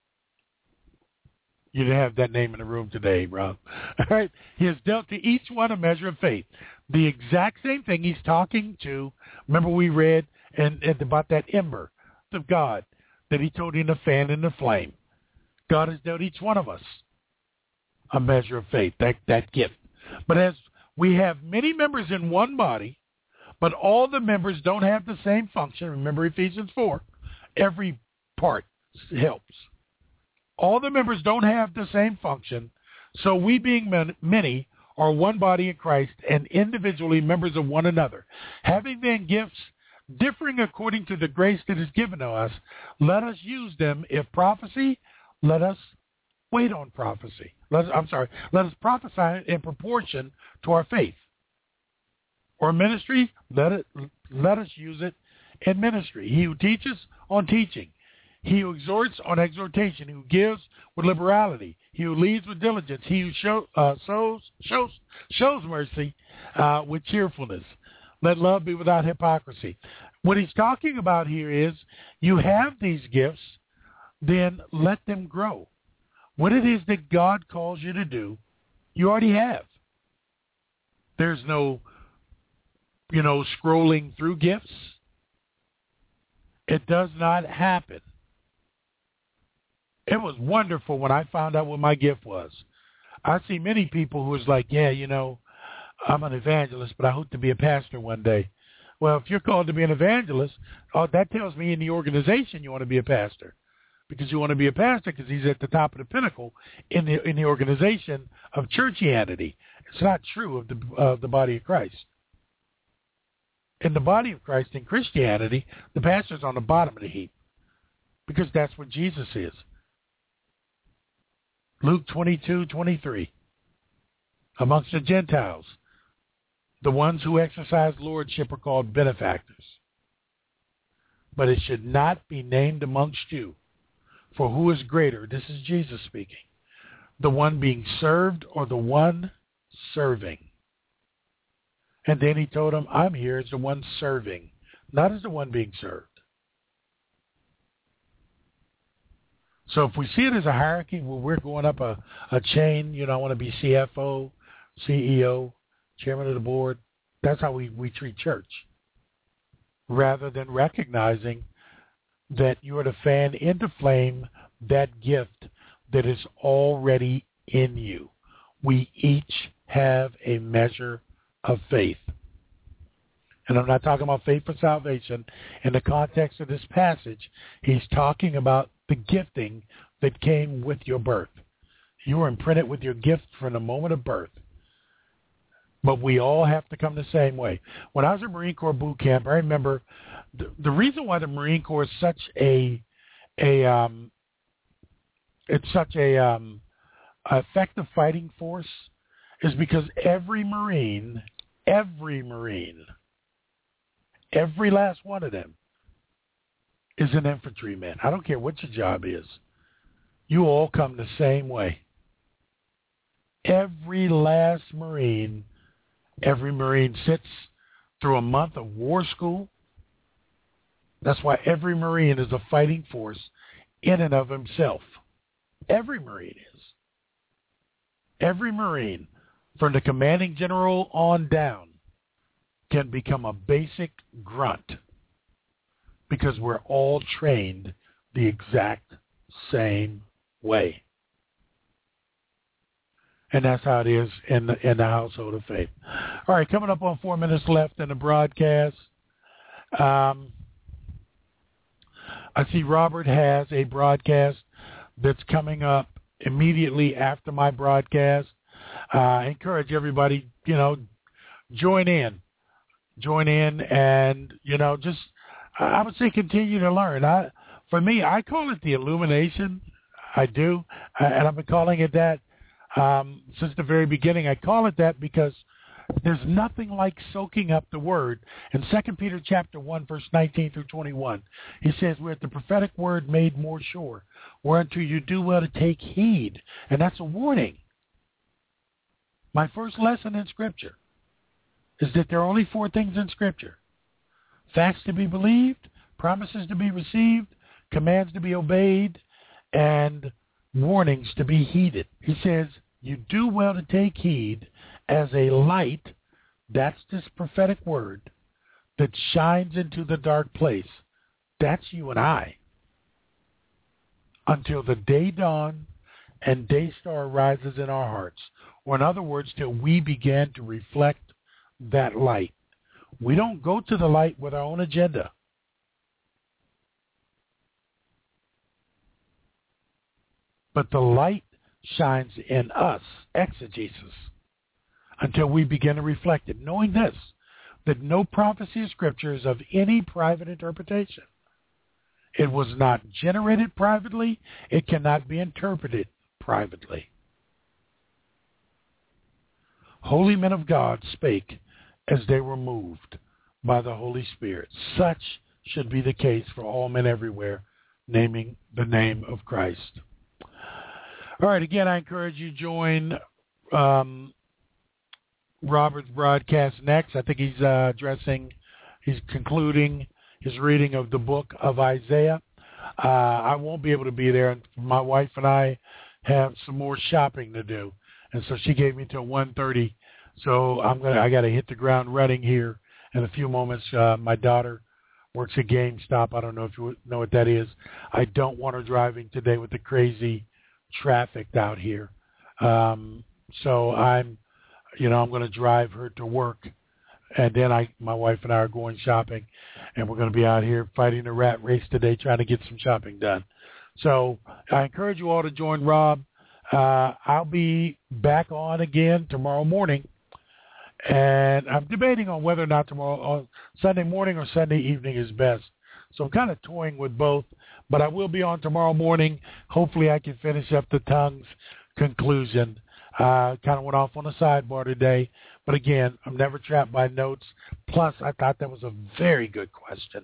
You didn't have that name in the room today, Rob. All right? He has dealt to each one a measure of faith. The exact same thing he's talking to, remember we read and about that ember of God that he told him to fan in the flame. God has dealt each one of us a measure of faith, that gift. But as we have many members in one body, but all the members don't have the same function, remember Ephesians 4, every part helps. All the members don't have the same function, so we being many are one body in Christ and individually members of one another. Having then gifts differing according to the grace that is given to us, let us use them. If prophecy, let us wait on prophecy. Let us prophesy in proportion to our faith. Or ministry, let us use it in ministry. He who teaches, on teaching. He who exhorts, on exhortation. He who gives, with liberality. He who leads, with diligence. He who shows mercy with cheerfulness. Let love be without hypocrisy. What he's talking about here is you have these gifts, then let them grow. What it is that God calls you to do, you already have. There's no, scrolling through gifts. It does not happen. It was wonderful when I found out what my gift was. I see many people who is like, I'm an evangelist, but I hope to be a pastor one day. Well, if you're called to be an evangelist, that tells me in the organization you want to be a pastor. Because you want to be a pastor because he's at the top of the pinnacle in the organization of churchianity. It's not true of the body of Christ. In the body of Christ, in Christianity, the pastor's on the bottom of the heap because that's what Jesus is. Luke 22:23. Amongst the Gentiles, the ones who exercise lordship are called benefactors. But it should not be named amongst you. For who is greater? This is Jesus speaking. The one being served or the one serving? And then he told him, I'm here as the one serving, not as the one being served. So if we see it as a hierarchy where we're going up a chain, I want to be CFO, CEO, chairman of the board, that's how we treat church. Rather than recognizing that you are to fan into flame that gift that is already in you. We each have a measure of faith. And I'm not talking about faith for salvation. In the context of this passage, he's talking about the gifting that came with your birth. You were imprinted with your gift from the moment of birth. But we all have to come the same way. When I was at Marine Corps boot camp, I remember the reason why the Marine Corps is such effective fighting force is because every Marine, every last one of them is an infantryman. I don't care what your job is. You all come the same way. Every last Marine, every Marine sits through a month of war school. That's why every Marine is a fighting force in and of himself. Every Marine is. Every Marine, from the commanding general on down, can become a basic grunt because we're all trained the exact same way. And that's how it is in the household of faith. All right, coming up on 4 minutes left in the broadcast. I see Robert has a broadcast that's coming up immediately after my broadcast. I encourage everybody, join in and, just, I would say continue to learn. For me, I call it the illumination. I do. And I've been calling it that since the very beginning. I call it that because there's nothing like soaking up the word. In 2 Peter chapter 1, verse 19 through 21, he says, we're at the prophetic word made more sure, whereunto you do well to take heed. And that's a warning. My first lesson in Scripture is that there are only 4 things in Scripture: facts to be believed, promises to be received, commands to be obeyed, and warnings to be heeded. He says, you do well to take heed as a light, that's this prophetic word, that shines into the dark place. That's you and I. Until the day dawn and day star rises in our hearts. Or in other words, till we begin to reflect that light. We don't go to the light with our own agenda. But the light shines in us, exegesis, until we begin to reflect it, knowing this, that no prophecy of Scripture is of any private interpretation. It was not generated privately. It cannot be interpreted privately. Holy men of God spake as they were moved by the Holy Spirit. Such should be the case for all men everywhere, naming the name of Christ. All right, again, I encourage you to join Robert's broadcast next. I think he's concluding his reading of the book of Isaiah. I won't be able to be there. My wife and I have some more shopping to do, and so she gave me till 1:30. So I got to hit the ground running here in a few moments. My daughter works at GameStop. I don't know if you know what that is. I don't want her driving today with the crazy traffic out here. So I'm going to drive her to work, and then my wife and I are going shopping, and we're going to be out here fighting a rat race today, trying to get some shopping done. So I encourage you all to join Rob. I'll be back on again tomorrow morning, and I'm debating on whether or not on Sunday morning or Sunday evening is best. So I'm kind of toying with both, but I will be on tomorrow morning. Hopefully I can finish up the tongues conclusion. Kind of went off on a sidebar today, but again, I'm never trapped by notes. Plus, I thought that was a very good question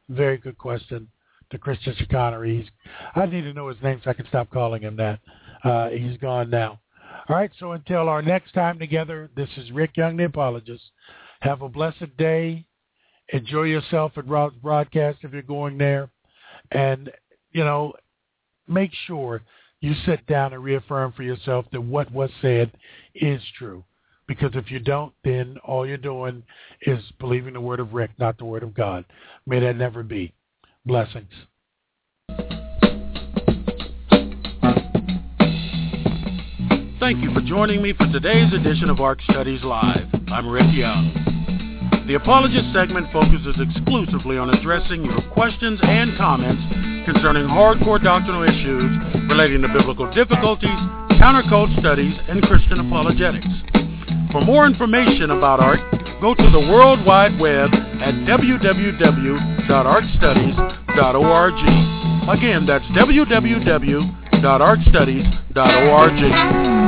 to Christian Chicanery. I need to know his name so I can stop calling him that. He's gone now. All right, so until our next time together, this is Rick Young, the apologist. Have a blessed day. Enjoy yourself at Rob's broadcast if you're going there. And, make sure you sit down and reaffirm for yourself that what was said is true. Because if you don't, then all you're doing is believing the word of Rick, not the word of God. May that never be. Blessings. Thank you for joining me for today's edition of ARC Studies Live. I'm Rick Young. The Apologist segment focuses exclusively on addressing your questions and comments concerning hardcore doctrinal issues relating to biblical difficulties, countercult studies, and Christian apologetics. For more information about ARC, go to the World Wide Web at www.arcstudies.org. Again, that's www.arcstudies.org.